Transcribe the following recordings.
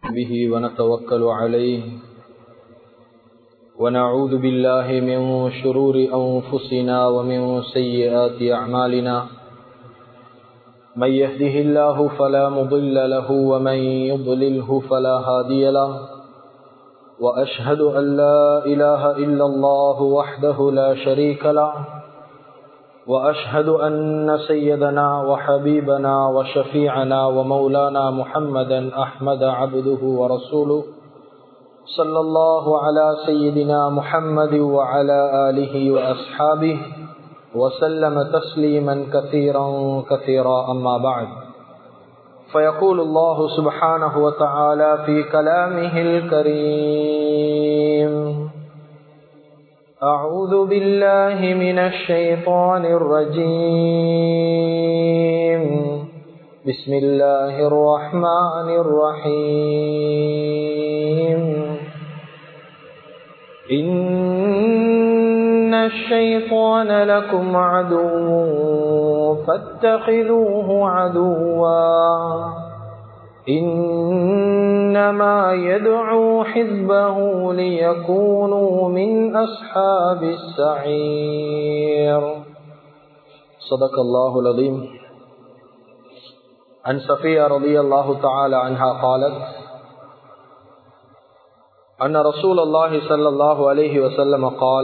به ونتوكل عليه ونعوذ بالله من شرور أنفسنا ومن سيئات أعمالنا من يهده الله فلا مضل له ومن يضلله فلا هادي له وأشهد أن لا إله إلا الله وحده لا شريك له وأشهد أن سيدنا وحبيبنا وشفيعنا ومولانا محمدا أحمد عبده ورسوله صلى الله على سيدنا محمد وعلى آله وأصحابه وسلم تسليما كثيرا كثيرا أما بعد فيقول الله سبحانه وتعالى في كلامه الكريم أعوذ بالله من الشيطان الرجيم بسم الله الرحمن الرحيم إن الشيطان لكم عدو فاتخذوه عدوا إنما يدعو حزبه ليكونوا من أصحاب السعير صدق الله العظيم. عن صفية رضي الله تعالى عنها قالت أن رسول الله صلى الله عليه وسلم قال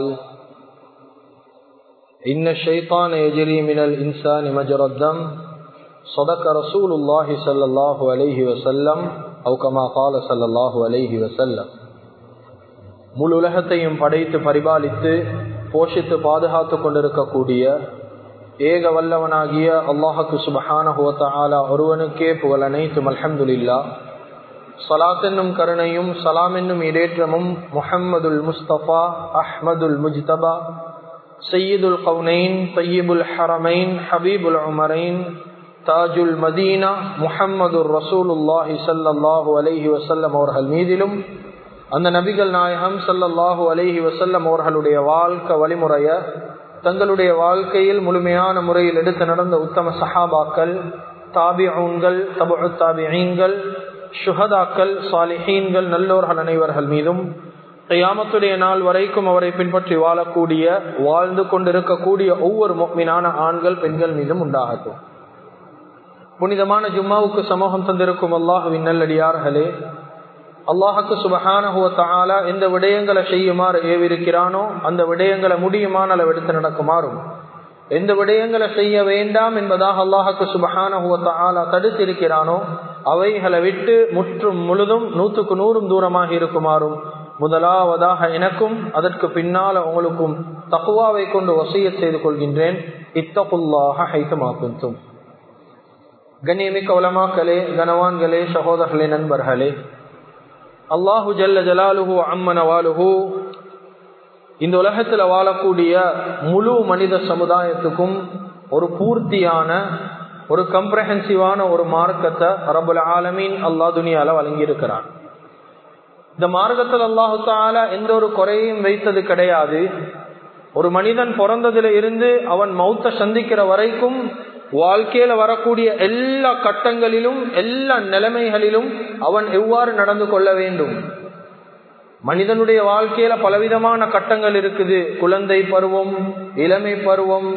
إن الشيطان يجري من الإنسان مجرى الدم صدق رسول الله صلى الله عليه وسلم أو كما قال صلى الله عليه وسلم. முழு உலகத்தையும் படைத்து பரிபாலித்து போஷித்து பாதுகாத்து கொண்டிருக்கக்கூடிய ஏக வல்லவனாகிய அல்லாஹுக்கு சுப்ஹானஹு வ தஆலா ஒருவனுக்கே புகழ் அனைத்தும். அல்ஹம்துலில்லாஹ். ஸலாத் என்னும் கருணையும் சலாம் என்னும் இடேற்றமும் முஹம்மதுல் முஸ்தபா அஹ்மதுல் முஜ்தபா சய்யிதுல் கௌனைன் தய்யிபுல் ஹரமைன் ஹபீபுல் உமரைன் தாஜுல் மதீனா முஹம்மதுர் ரசூலுல்லாஹி ஸல்லல்லாஹு அலைஹி வஸல்லம் அவர்கள் மீதிலும் அந்த நபிகள் நாயகம் ஸல்லல்லாஹு அலைஹி வஸல்லம் அவர்களுடைய வாழ்க்கை வழிமுறைய தங்களுடைய வாழ்க்கையில் முழுமையான முறையில் எடுத்து நடந்த உத்தம சஹாபாக்கள், தாபிஊன்கள், தபஉ தாபிஈன்கள், ஷுஹதாக்கள், சாலிஹீன்கள், நல்லோர்கள் அனைவர்கள் மீதும் கியாமத்துடைய நாள் வரைக்கும் அவரை பின்பற்றி வாழக்கூடிய வாழ்ந்து கொண்டிருக்கக்கூடிய ஒவ்வொரு முஃமினான ஆண்கள் பெண்கள் மீதும் உண்டாகட்டும். புனிதமான ஜும்மாவுக்கு சமூகம் தந்திருக்கும் அல்லாஹுவின் நல்லடியார்களே, அல்லாஹுக்கு சுப்ஹானஹு வ தஆலா எந்த விடயங்களை செய்யுமாறு ஏவிருக்கிறானோ அந்த விடயங்களை முடியுமான அளவு எடுத்து நடக்குமாறும், எந்த விடயங்களை செய்ய வேண்டாம் என்பதாக அல்லாஹுக்கு சுப்ஹானஹு வ தஆலா தடுத்திருக்கிறானோ அவைகளை விட்டு முற்றும் முழுதும் 100க்கு 100 தூரமாக இருக்குமாறும் முதலாவதாக எனக்கும் அதற்கு பின்னால உங்களுக்கும் தக்வாவை கொண்டு வசியத் செய்து கொள்கின்றேன். இத்தகுல்லாஹ ஹைதுமா குன்தும். கண்ணியமிக்க உலமாக்களே, கனவான்களே, சகோதரர்களே, நண்பர்களே, அல்லாஹு ஜல்ல ஜலாலுஹு அம்மன வாலுஹு இந்த உலகத்தில் வாழக்கூடிய முழு மனித சமுதாயத்துக்கும் ஒரு பூர்த்தியான ஒரு கம்ப்ரஹென்சிவான ஒரு மார்க்கத்தை ரப்புல் ஆலமீன் அல்லாஹ் துனியால வழங்கி இருக்கிறான். இந்த மார்க்கத்தில் அல்லாஹு தஆலா எந்த ஒரு குறையும் வைத்தது கிடையாது. ஒரு மனிதன் பிறந்ததில இருந்து அவன் மௌத்தை சந்திக்கிற வரைக்கும் வாழ்க்கையில வரக்கூடிய எல்லா கட்டங்களிலும் எல்லா நிலைமைகளிலும் அவன் எவ்வாறு நடந்து கொள்ள வேண்டும். மனிதனுடைய வாழ்க்கையில பலவிதமான கட்டங்கள் இருக்குது. குழந்தை பருவம், இளமை பருவம்,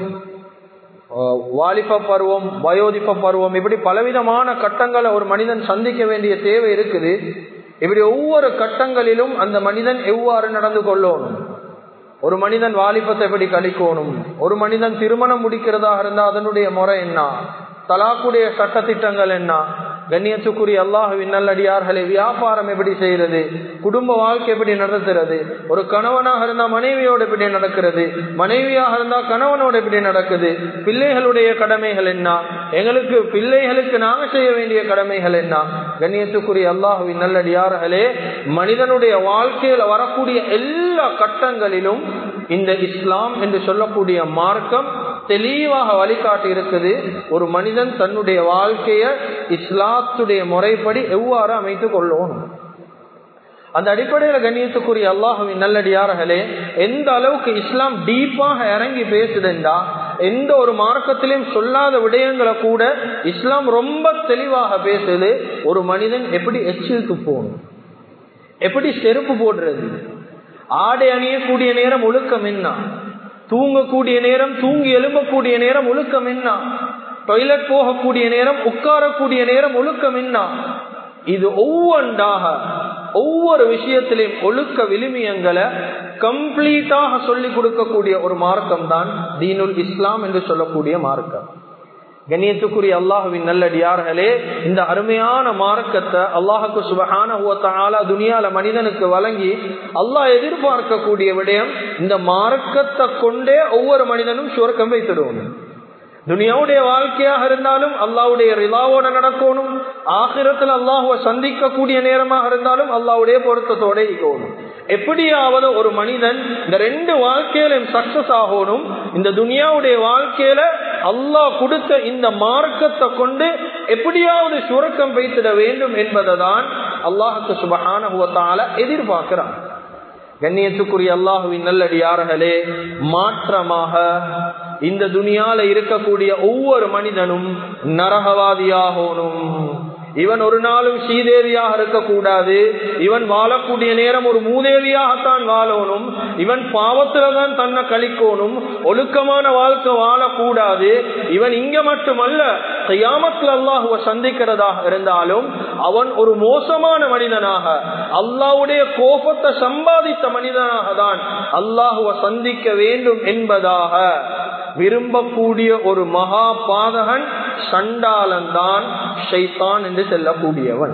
வாலிப பருவம், வயோதிப பருவம், இப்படி பலவிதமான கட்டங்களை ஒரு மனிதன் சந்திக்க வேண்டிய தேவை இருக்குது. இப்படி ஒவ்வொரு கட்டங்களிலும் அந்த மனிதன் எவ்வாறு நடந்து கொள்ளணும், ஒரு மனிதன் வாலிபத்தை எப்படி கழிக்கணும், ஒரு மனிதன் திருமணம் முடிக்கிறதா இருந்தா அதனுடைய முறை என்ன, தலாக்குடைய சட்டத்திட்டங்கள் என்ன, கண்ணியத்துக்குரிய அல்லாஹ்வின் நல்லடியார்களே வியாபாரம் எப்படி செய்யறது, குடும்ப வாழ்க்கை எப்படி நடத்துறது, ஒரு கணவனாக இருந்தா மனைவியோடு எப்படி நடக்கிறது, மனைவியாக இருந்தா கணவனோடு எப்படி நடக்குது, பிள்ளைகளுடைய கடமைகள் என்ன, எங்களுக்கு பிள்ளைகளுக்கு நாங்க செய்ய வேண்டிய கடமைகள் என்ன. கண்ணியத்துக்குரிய அல்லாஹ்வின் நல்லடியார்களே, மனிதனுடைய வாழ்க்கையில வரக்கூடிய எல்லா கட்டங்களிலும் இந்த இஸ்லாம் என்று சொல்லக்கூடிய மார்க்கம் தெளிவாக வழிகாட்டி இருக்குது. ஒரு மனிதன் தன்னுடைய வாழ்க்கைய இஸ்லாத்துடைய முறைப்படி எவ்வாறு அமைத்துக் கொள்ளணும். அந்த அடிப்படையில் கண்ணியத்துக்குரிய அல்லாஹ்வின் நல்லடியார்களே, எந்த அளவுக்கு இஸ்லாம் டீப்பாக இறங்கி பேசுதுண்டா எந்த ஒரு மார்க்கத்திலையும் சொல்லாத விடயங்களை கூட இஸ்லாம் ரொம்ப தெளிவாக பேசுது. ஒரு மனிதன் எப்படி எச்சில் துப்பணும், எப்படி செருப்பு போடுறது, ஆடை அணியக்கூடிய நேரம் ஒழுக்கம் என்ன, தூங்கக்கூடிய நேரம், தூங்கி எழும்பக்கூடிய நேரம் ஒழுக்கம் என்ன, டாய்லெட் போகக்கூடிய நேரம், உட்காரக்கூடிய நேரம் ஒழுக்கம் என்ன. இது ஒவ்வொன்றாக ஒவ்வொரு விஷயத்திலையும் ஒழுக்க விழுமியங்களை கம்ப்ளீட்டாக சொல்லிக் கொடுக்கக்கூடிய ஒரு மார்க்கம் தான் தீனுல் இஸ்லாம் என்று சொல்லக்கூடிய மார்க்கம். கண்ணியத்துக்குரிய அல்லாஹுவின் நல்லடியார்களே, இந்த அருமையான மார்க்கத்தை அல்லாஹுக்கு சுப்ஹானஹு வ தஆலா துனியால மனிதனுக்கு வழங்கி அல்லாஹ் எதிர்பார்க்கக்கூடிய விடயம், இந்த மார்க்கத்தை கொண்டே ஒவ்வொரு மனிதனும் சுவர்க்கம் வைத்திடுவோம். துனியாவுடைய வாழ்க்கையாக இருந்தாலும் அல்லாஹ்வுடைய ரிலாவோட நடக்கணும், ஆகிரத்தில் அல்லாஹ்வை சந்திக்க கூடிய நேரமாக இருந்தாலும் அல்லாஹ்வுடைய பொருத்தத்தோட இருக்கணும். எப்படியாவது ஒரு மனிதன் இந்த ரெண்டு வாழ்க்கையிலும் சக்சஸ் ஆகணும். இந்த துனியாவுடைய வாழ்க்கையில அல்லாஹ் கொடுத்த இந்த மார்க்கத்தை கொண்டு எப்படியாவது சுவர்க்கம் வைத்திட வேண்டும் என்பதை தான் அல்லாஹ்வுக்கு சுப்ஹானஹு வ தஆலா எதிர்பார்க்கிறான். கண்ணியத்துக்குரிய அல்லாஹுவின் நல்லடியார்களே, மாற்றமாக இந்த துனியால இருக்கக்கூடிய ஒவ்வொரு மனிதனும் நரகவாதியாகணும். இவன் ஒரு நாளும் ஸ்ரீதேவியாக இருக்கக்கூடாது. இவன் வாழக்கூடிய நேரம் ஒரு மூதேவியாகத்தான் வாழணும். இவன் பாவத்துலதான் தன்னை கழிக்கணும். ஒழுக்கமான வாழ்க்கை வாழக்கூடாது. இவன் இங்க மட்டுமல்ல, கியாமத்துல அல்லாஹ்வை சந்திக்கிறதாக இருந்தாலும் அவன் ஒரு மோசமான மனிதனாக, அல்லாஹ்வுடைய கோபத்தை சம்பாதித்த மனிதனாக தான் அல்லாஹ்வை சந்திக்க வேண்டும் என்பதாக விரும்பக்கூடிய ஒரு மகா பாதகன் சண்டாளன் தான் ஷைத்தான் என்று செல்லக்கூடியவன்.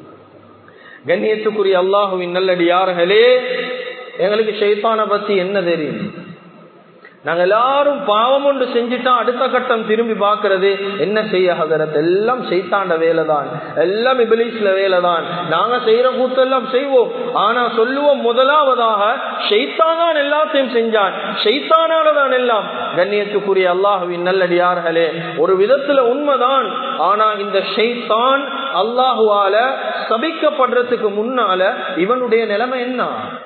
கண்ணியத்துக்குரிய அல்லாஹுவின் நல்லடியார்களே, எங்களுக்கு ஷைத்தானை பத்தி என்ன தெரியும்? நாங்க எல்லாரும் பாவம் ஒன்று செஞ்சுட்டா அடுத்த கட்டம் திரும்பி பார்க்கறது என்ன செய்ய ஹதரத், எல்லாம் ஷைத்தாண்ட வேலை தான், எல்லாம் இப்லீஸ்ல வேலை தான், நாங்க செய்யற கூத்தெல்லாம் செய்வோம். ஆனா சொல்லுவோம் முதலாவதாக ஷைத்தான் தான் எல்லாத்தையும் செஞ்சான், ஷைத்தானால தான் எல்லாம். கண்ணியத்துக்குரிய அல்லாஹுவின் நல்லடியார்களே, ஒரு விதத்துல உண்மைதான். ஆனா இந்த ஷைத்தான் அல்லாஹுவால சபிக்கப்படுறதுக்கு முன்னால இவனுடைய நிலைமை என்ன,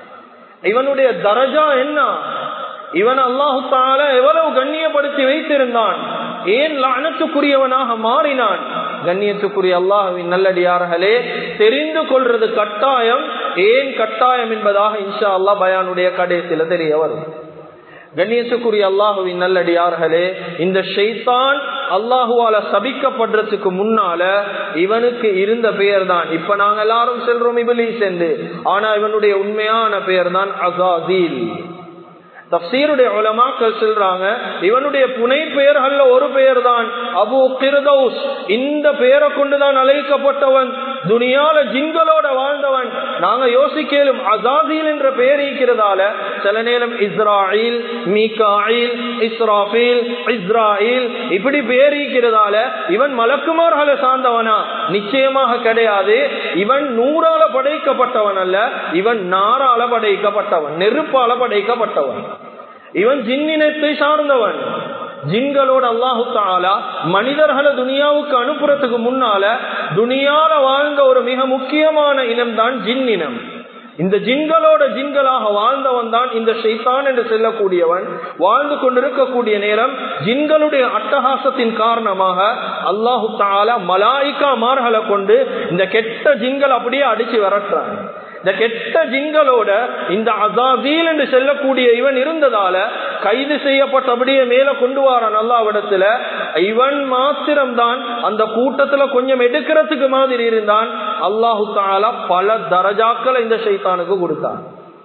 இவனுடைய தரஜா என்ன, இவன் அல்லாஹு தஆலா எவ்வளவு கண்ணியப்படுத்தி வைத்திருந்தான், ஏன் லஅனத்துக்குரியவனாக மாறினான்? கண்ணியத்துக்குரிய அல்லாஹ்வின் நல்லடியார்களே, தெரிந்து கொள்றது கட்டாயம். ஏன் கட்டாயம் என்பதாக இன்ஷா அல்லாஹ் பயானுடைய கடைசியில தெரிய வரும். கண்ணியத்துக்குரிய அல்லாஹ்வின் நல்லடியார்களே, இந்த ஷைத்தான் அல்லாஹுவால சபிக்கப்படுறதுக்கு முன்னால இவனுக்கு இருந்த பெயர் தான், இப்ப நாங்க எல்லாரும் செல்றோம் இப்லீஸ் என்று, ஆனா இவனுடைய உண்மையான பெயர் தான் அஸாஸீல். தஃப்சீருடைய உலமாக்கள் சொல்றாங்க, இவனுடைய புனை பெயர்கள்ல ஒரு பெயர் தான் அபு கிர்தௌஸ். இந்த பெயரை கொண்டுதான் அழைக்கப்பட்டவன், துனியால ஜின்களோட வாழ்ந்தவன். நாங்க யோசிக்கலும் அஸாஸீல் என்ற பெயர் இருக்கிறதால சில நேரம் இஸ்ராயில், மீகாயில், இஸ்ராஃபீல், இஸ்ராயில் இப்படி பெயர் இருக்கிறதால இவன் மலக்குமார்களை சார்ந்தவனா? நிச்சயமாக கிடையாது. இவன் நூறால படைக்கப்பட்டவன் அல்ல, இவன் நாரால படைக்கப்பட்டவன், நெருப்பால படைக்கப்பட்டவன். இவன் ஜின்னினத்தை சார்ந்தவன். ஜின்களோட அல்லாஹு தஆலா மனிதர்களை துனியாவுக்கு அனுப்புறதுக்கு முன்னால துனியால வாழ்ந்த ஒரு மிக முக்கியமான இனம் தான் ஜின் இனம். இந்த ஜின்களோட ஜின்களாக வாழ்ந்தவன் தான் இந்த ஷைத்தான் என்று செல்லக்கூடியவன். வாழ்ந்து கொண்டிருக்கக்கூடிய நேரம் ஜின்களுடைய அட்டகாசத்தின் காரணமாக அல்லாஹு தஆலா மலாயிகா மார்களை கொண்டு இந்த கெட்ட ஜின்கள் அப்படியே அடிச்சு விரட்டுறான். இந்த கெட்ட ஜின்களோட இந்த அஸாஸீல் என்று செல்லக்கூடிய இவன் இருந்ததால கைது செய்யப்பட்டபடியே மேல கொண்டு வாரான் அல்லாஹ்விடத்துல. இவன் மாத்திரம்தான் அந்த கூட்டத்துல கொஞ்சம் எடுக்கிறதுக்கு மாதிரி இருந்தான். அல்லாஹு தஆலா பல தரஜாக்களை இந்த ஷைத்தானுக்கு கொடுத்தான்.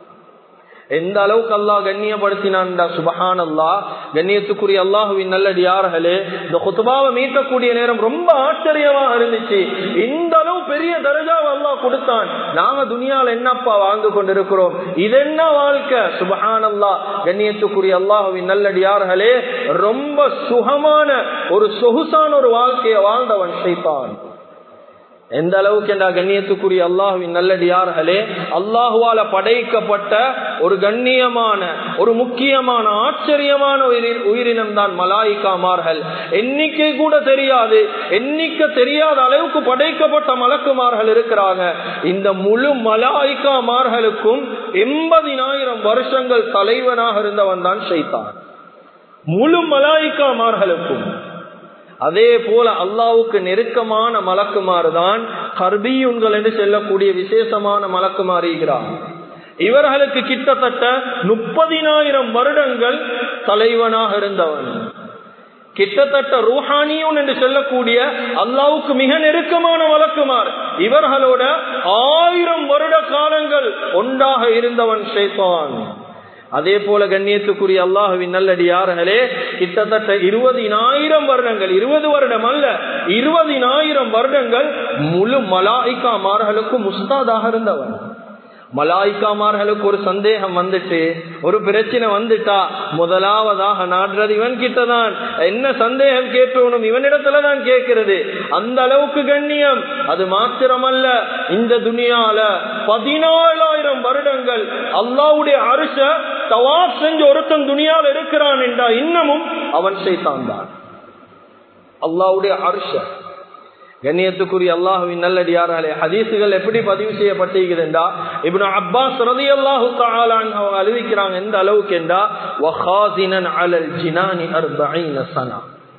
எந்த அளவுக்கு அல்லாஹ் கண்ணியப்படுத்தினான்டா, சுப்ஹானல்லாஹ். கண்ணியத்துக்குரிய அல்லாஹுவின் நல்லடியார்களே, இந்த குத்பாவை மீட்டக்கூடிய நேரம் ரொம்ப ஆச்சரியமாக இருந்துச்சு. இந்த அளவு பெரிய தரஜாவை அல்லாஹ் கொடுத்தான். நாங்க துனியால என்னப்பா வாழ்ந்து கொண்டிருக்கிறோம், இது என்ன வாழ்க்கை? சுப்ஹானல்லாஹ். கண்ணியத்துக்குரிய அல்லாஹுவின் நல்லடியார்களே, ரொம்ப சுகமான ஒரு சொகுசான ஒரு வாழ்க்கையை வாழ்ந்தவன் ஷைத்தான். எந்த அளவுக்கு என்றா கண்ணியத்துக்குரிய அல்லாஹுவின் நல்லடியார்களே, அல்லாஹுவால படைக்கப்பட்ட ஒரு கண்ணியமான ஒரு முக்கியமான ஆச்சரியமான உயிரினம் தான் மலாயிகாமார்கள். எண்ணிக்கை கூட தெரியாது, எண்ணிக்கை தெரியாத அளவுக்கு படைக்கப்பட்ட மலக்குமார்கள் இருக்கிறாங்க. இந்த முழு மலாயிகாமார்களுக்கும் 80,000 வருஷங்கள் தலைவனாக இருந்தவன் தான் ஷைத்தான். முழு மலாயிக்காமார்களுக்கும். அதே போல அல்லாஹ்வுக்கு நெருக்கமான மலக்குமாறுதான் கர்பியுன்கள் என்று சொல்லக்கூடிய விசேஷமான மலக்குமாறு இருக்கிறார். இவர்களுக்கு கிட்டத்தட்ட 30,000 வருடங்கள் தலைவனாக இருந்தவன். கிட்டத்தட்ட ரூஹானியூன் என்று சொல்லக்கூடிய அல்லாஹ்வுக்கு மிக நெருக்கமான மலக்குமார். இவர்களோட 1000 வருட காலங்கள் ஒன்றாக இருந்தவன் ஷைத்தான். அதே போல கண்ணியத்துக்குரிய அல்லாஹ்வின் நல்லடியார்களே, கிட்டத்தட்ட 20,000 வருடங்கள், 20 வருடம் அல்ல, 20,000 வருடங்கள் முழு மலாயிக்காமார்களுக்கு முஸ்தாதாக இருந்தவன். மலாயிக்காமார்களுக்கு ஒரு சந்தேகம் வந்துட்டு, ஒரு பிரச்சனை வந்துட்டா முதலாவதாக நாடுறது இவன் கிட்டதான். என்ன சந்தேகம் கேட்கணும், இவனிடத்துலதான் கேட்கிறது. அந்த அளவுக்கு கண்ணியம். அது மாத்திரமல்ல, இந்த துனியால 14,000 வருடங்கள் அல்லாஹ்வுடைய அர்ஷ தவாஃப் செஞ்ச ஒருத்தன் துனியால இருக்கிறான் என்றா இன்னமும் அவன் ஷைத்தான் தான். அல்லாஹ்வுடைய அர்ஷ. கண்ணியத்துக்குரிய அல்லாஹ்வின் நல்லடியார்களே, ஹதீசுகள் எப்படி பதிவு செய்யப்பட்டிருக்கிறதா, இப்னு அப்பாஸ் ரலியல்லாஹு தஆலா அன்ஹு அறிவிக்கிறாங்க. எந்த அளவுக்கு என்றா, வகாஸினன் அலல் ஜினானி 40 சனா,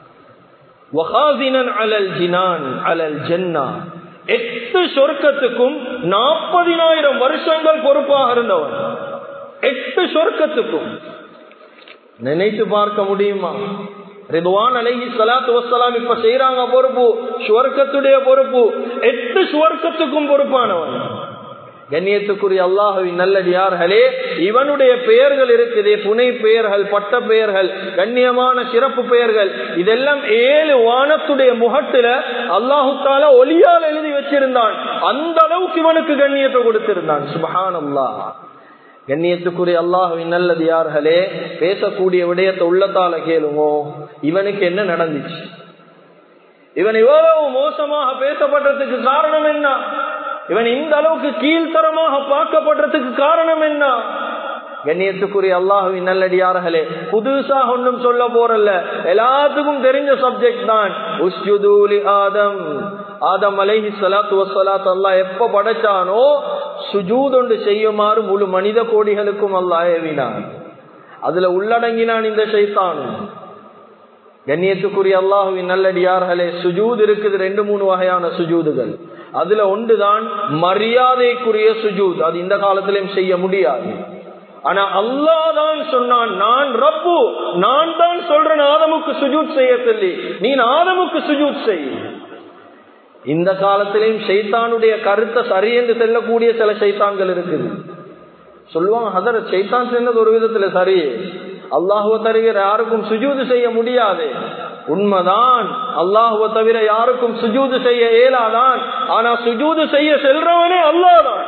வகாஸினன் அலல் ஜினான் அலல் ஜன்னா, 8 சொர்க்கத்துக்கும் 40,000 வருஷங்கள் பொறுப்பாக இருந்தவன். 8 சொர்க்கத்துக்கும். நினைத்து பார்க்க முடியுமா? ரிதுவான் அலைஹி ஸலாத்து வஸ்ஸலாம் இப்ப செய்யறாங்க பொறுப்பு, சுவர்க்கத்துடைய பொறுப்பு. 8 சுவர்க்கத்துக்கும் பொறுப்பானவன். கண்ணியத்துக்குரிய அல்லாஹ்வின் நல்லடியார்களே, இவனுடைய பெயர்கள் இருக்குது, புனை பெயர்கள், பட்ட பெயர்கள், கண்ணியமான சிறப்பு பெயர்கள். இதெல்லாம் 7 வானத்துடைய முகத்துல அல்லாஹு தஆலா ஒலியால் எழுதி வச்சிருந்தான். அந்த அளவுக்கு இவனுக்கு கண்ணியத்தை கொடுத்திருந்தான். சுப்ஹானல்லாஹ். கண்ணியத்துக்குரிய அல்லாஹ்வின் நல்லடியார்களே, பேசக்கூடிய விடயத்தை உள்ளத்தால கேளுமோ, இவனுக்கு என்ன நடந்துச்சு, இவன் இவ்வளவு மோசமாக பேசப்பட்டதுக்கு காரணம் என்ன, இவன் இந்த அளவுக்கு கீழ்த்தரமாக பார்க்கப்படுறதுக்கு காரணம் என்ன? கண்ணியத்துக்குரிய அல்லாஹ்வின் நல்லடியார்களே, புதுசாக ஒன்றும் சொல்ல போறல்ல, எல்லாத்துக்கும் தெரிஞ்ச சப்ஜெக்ட் தான். உஸ்ஜுது லி ஆதம், ஆதம் அலைஹி ஸலாத்து வஸ்ஸலாத் அல்லாஹ் எப்ப படைச்சானோ சுஜூத் ஒன்று செய்யுமாறு முழு மனித கோடிகளுக்கும் அல்லாஹ் ஏவினான். அதுல உள்ளடங்கினான் இந்த ஷைத்தானும். கண்ணியத்துக்குரிய அல்லாஹ்வின் நல்லடியார்களே, சுஜூத் இருக்குது 2-3 வகையான சுஜூதுகள். அதுல ஒன்றுதான் மரியாதைக்குரிய சுஜூத். அது இந்த காலத்திலும் செய்ய முடியாது. ஆனா அல்லாஹ் தான் சொன்னான், நான் ரப்பு, நான் தான் சொல்றேன் ஆதமுக்கு சுஜூத் செய்ய சொல்லி, நீ ஆதமுக்கு சுஜூத் செய். இந்த காலத்திலையும் ஷைத்தானுடைய கருத்தை சரி என்று செல்லக்கூடிய சில ஷைத்தான்கள் இருக்குது. சொல்லுவாங்க, ஹதரத் ஷைத்தான் சென்றது ஒரு விதத்துல சரி, அல்லாஹுவை தவிர யாருக்கும் சுஜூது செய்ய முடியாது. உண்மைதான், அல்லாஹுவை தவிர யாருக்கும் சுஜூது செய்ய இயலாதான். ஆனா சுஜூது செய்ய செல்றவனே அல்லாஹ் தான்.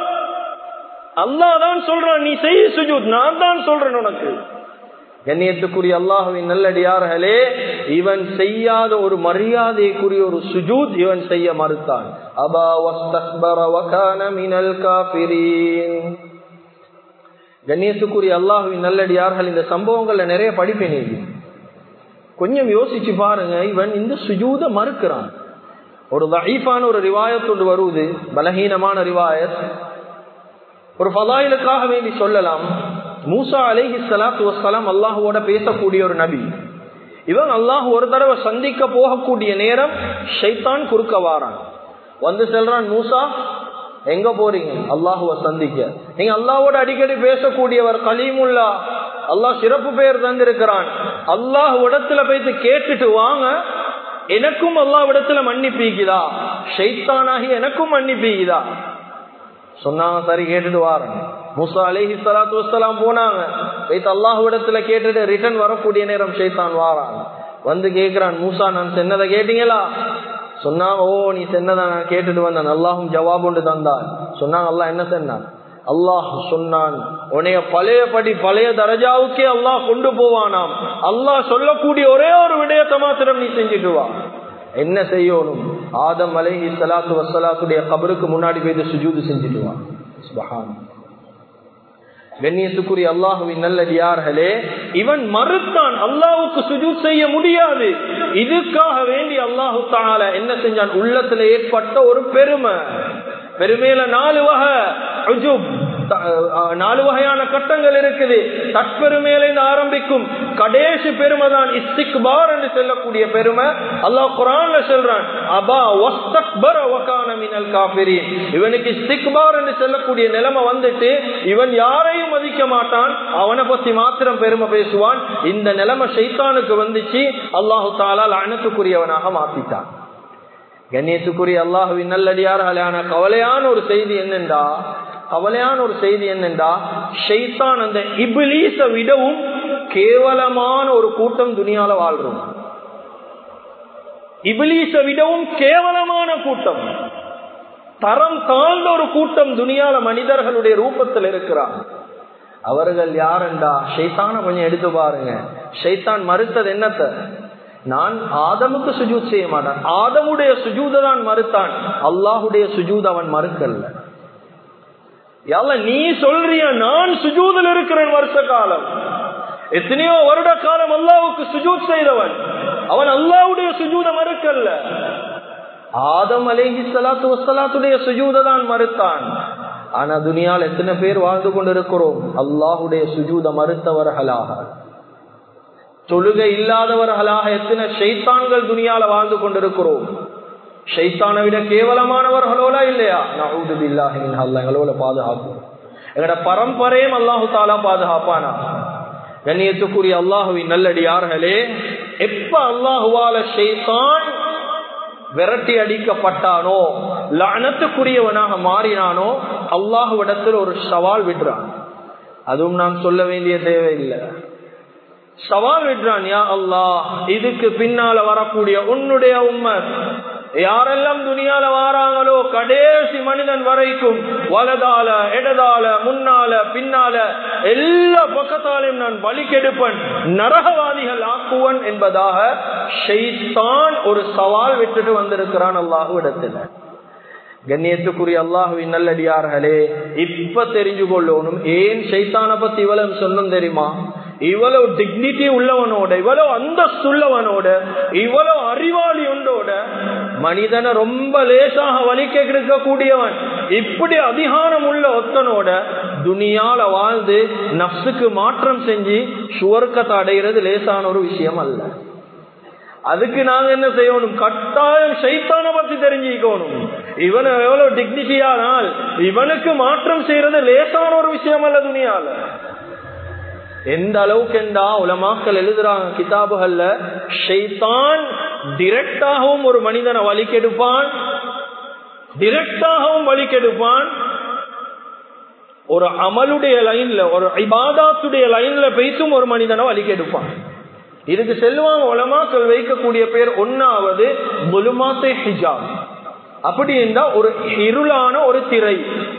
அல்லாஹ் தான் சொல்றான், நீ செய்ய சுஜூத், நான் தான் சொல்றேன் உனக்கு. கண்ணியத்துக்குரிய அல்லாஹ்வின் நல்லடியார்களே, இவன் செய்யாத ஒரு மரியாதைக்குரிய ஒரு சுஜூத் இவன் செய்ய மறுத்தான். அபா வஸ்தக்பர வகான மினல் காஃபிரீன். கண்ணியத்துக்குரிய அல்லாஹ்வின் நல்லடியார்கள், இந்த சம்பவங்கள்ல நிறைய படிப்பினை. கொஞ்சம் யோசிச்சு பாருங்க, இவன் இந்த சுஜூத மறுக்கிறான். ஒரு தஈஃபான ஒரு ரிவாயத் ஒன்று வருவது, பலஹீனமான ரிவாயத், ஒரு ஃபதாயிலுக்காக வேண்டி சொல்லலாம். மூசா அலைஹி ஸலாத்து வஸ்ஸலாம் அல்லாஹ்வோட பேசக்கூடிய ஒரு நபி. இவன் அல்லாஹ் ஒரு தடவை சந்திக்க போகக்கூடிய நேரம் ஷைத்தான் குறுக்க வாரான். வந்து சொல்றான், மூசா எங்க போறீங்க? அல்லாஹுவை சந்திக்க. நீங்க அல்லாஹ்வோட அடிக்கடி பேசக்கூடியவர், கலீமுல்லா, அல்லாஹ் சிறப்பு பெயர் தந்திருக்கிறான். அல்லாஹ் இடத்துல போயிட்டு கேட்டுட்டு வாங்க, எனக்கும் அல்லாஹ் இடத்துல மன்னிப்பீக்குதா, ஷைத்தானாகி எனக்கும் மன்னிப்பீக்குதா சொன்னாங்க. சரி, கேட்டுட்டு வாரேன். மூசா அலைஹி ஸலாத்து வஸ்ஸலாம் போனாங்க, போயிட்டு அல்லாஹ் இடத்துல கேட்டுட்டு ரிட்டர்ன் வரக்கூடிய நேரம் ஷைத்தான் வாரான். வந்து கேட்கிறான், மூசா நான் சொன்னதை கேட்டீங்களா? சொன்னாங்க, ஓ நீ சொன்னதை நான் கேட்டுட்டு வந்தேன், அல்லாஹும் ஜவாப் ஒன்று தந்தான். சொன்னாங்க, அல்லாஹ் என்ன சொன்னான்? அல்லாஹ் சொன்னான், உன்னைய பழையபடி பழைய தரஜாவுக்கே அல்லாஹ் கொண்டு போவானாம். அல்லாஹ் சொல்லக்கூடிய ஒரே ஒரு விடயத்தை மாத்திரம் நீ செஞ்சுட்டு வா. என்ன செய்யணும்? ஆதம் அலைஹி ஸலாத்து வஸ்ஸலாத்துடைய கபருக்கு முன்னாடி போய் சுஜூது செஞ்சுட்டு வா. சுப்ஹானல்லாஹ். கண்ணியத்துக்குரிய அல்லாஹ்வின் நல்லடியார்களே, இவன் மறுத்தான், அல்லாஹ்வுக்கு சுஜூத் செய்ய முடியாது. இதுக்காக வேண்டி அல்லாஹு தஆலா என்ன செஞ்சான்? உள்ளத்துல ஏற்பட்ட ஒரு பெருமையில 4 வகை உஜுப், 4 வகையான கட்டங்கள் இருக்குது. தற்பெருமையில ஆரம்பிக்கும் கடைசி பெருமை தான் இஸ்திக்பார் என்று சொல்லக்கூடிய பெருமை. அல்லாஹ் குர்ஆன்ல சொல்றான், அபா வஸ்தக்பர வகான மினல் காஃபிரீன். இவனுக்கு இஸ்திக்பார் என்று சொல்லக்கூடிய நிலைமை வந்துட்டு இவன் யாரையும் மதிக்க மாட்டான், அவனை பத்தி மாத்திரம் பெருமை பேசுவான். இந்த நிலைமை ஷைத்தானுக்கு வந்துச்சு. அல்லாஹு தஆலா லஅனத்துக்குரியவனாக மாத்திட்டான். கண்ணியத்துக்குரிய அல்லாஹ்வின் நல்லடியார்களான கவலையான ஒரு செய்தி என்னென்றா ஷைத்தான் அந்த இப்லீஸ விடவும் கேவலமான ஒரு கூட்டம் துனியால வாழ்றோம். இப்லீஸ விடவும் கேவலமான கூட்டம், தரம் தாழ்ந்த ஒரு கூட்டம் துனியால மனிதர்களுடைய ரூபத்தில் இருக்கிறார். அவர்கள் யாருண்டா? ஷைத்தான கொஞ்சம் எடுத்து பாருங்க. ஷைத்தான் மறுத்தது என்னத்த? நான் ஆதமுக்கு சுஜூத் செய்ய மாட்டான். ஆதமுடைய சுஜூத தான் மறுத்தான், அல்லாஹுடைய சுஜூத் அவன் மறுக்கல்ல. நீ சொல்றிய நான் சுஜூதில் இருக்கிறேன் வருஷ காலம், எத்தனையோ வருட காலம் அல்லாஹ்வுக்கு சுஜூத் செய்தவன், அவன் அல்லாஹ்வுடைய சுஜூத மறுக்கல்ல. ஆதம் அலைஹிஸ்ஸலாத்து வஸ்ஸலாத்துடைய சுஜூத தான் மறுத்தான். ஆனா துனியால் எத்தனை பேர் வாழ்ந்து கொண்டிருக்கிறோம் அல்லாஹ்வுடைய சுஜூத மறுத்தவர்களாக, தொழுகை இல்லாதவர்களாக எத்தனை ஷைத்தான்கள் துனியால வாழ்ந்து கொண்டிருக்கிறோம். ஷைத்தானை விட கேவலமானவர்களோல இல்லையா? நஊது பில்லாஹி மின் அல்லாஹ் எங்களோட பாதுகாக்கும். எங்கட பரம்பரையும் அல்லாஹு தஆலா பாதுகாப்பானா. கண்ணியத்துக்குரிய அல்லாஹ்வின் நல்லடியார்களே, எப்ப அல்லாஹ்வால ஷைத்தான் விரட்டி அடிக்கப்பட்டானோ, லஅனத்துக்குரியவனாக மாறினானோ, அல்லாஹ்விடத்தில் ஒரு சவால் விடுறான். அதுவும் நாம் சொல்ல வேண்டிய தேவையில்லை. சவால் விடுறான், யா அல்லாஹ், இதுக்கு பின்னால வரக்கூடிய உன்னுடைய உம்மத் யாரெல்லாம் துனியால வாராங்களோ கடைசி மனிதன் வரைக்கும், வலதால இடதால முன்னால பின்னால எல்லா பக்கத்தாலையும் நான் பலி கெடுப்பன், நரகவாதிகள் ஆக்குவன் என்பதாக ஷைத்தான் ஒரு சவால் விட்டுட்டு வந்திருக்கிறான் அல்லாஹ்விடத்தில். கண்ணியத்துக்குரிய அல்லாஹ்வின் நல்லடியார்களே, இப்ப தெரிஞ்சு கொள்ளணும் ஏன் ஷைத்தானை பத்தி இவ்வளவு சொன்னோம் தெரியுமா? இவ்வளவு டிக்னிட்டி உள்ளவனோட, இவ்வளவு அந்தஸ்துள்ளவனோட, இவ்வளவு அறிவாளி ஒன்றோட மனிதனை ரொம்ப லேசாக வலிக்க இருக்கக்கூடியவன், இப்படி அதிகாரம் உள்ள ஒத்தனோட துனியால வாழ்ந்து நஃப்ஸுக்கு மாற்றம் செஞ்சு சுவர்க்கத்தை அடைகிறது லேசான ஒரு விஷயம் அல்ல. அதுக்கு நாங்க என்ன செய்யணும்? கட்டாயம் ஷைத்தானை பத்தி தெரிஞ்சுக்கணும். இவன் எவ்வளவு டிக்னிட்டியானால் இவனுக்கு மாற்றம் செய்யறது லேசான ஒரு விஷயம் அல்ல துனியால. எந்த அளவுக்கு என்றா உலமாக்கள் எழுதுறாங்க கிதாபுகள்ல, ஷைத்தான் டிரெக்டாகவும் ஒரு மனிதனை வலிக்கெடுப்பான், டிரெக்டாகவும் வலிக்கெடுப்பான். ஒரு அமலுடைய லைன்ல, ஒரு இபாதத்துடைய லைன்ல பேசும் ஒரு மனிதனை வலிக்கெடுப்பான். இதுக்கு செல்வாங்க உலமாக்கள் வைக்கக்கூடிய பேர் ஒன்னாவது முலுமாத்தே ஹிஜாப். அப்படி என்றா ஒரு இருளான ஒரு திரை,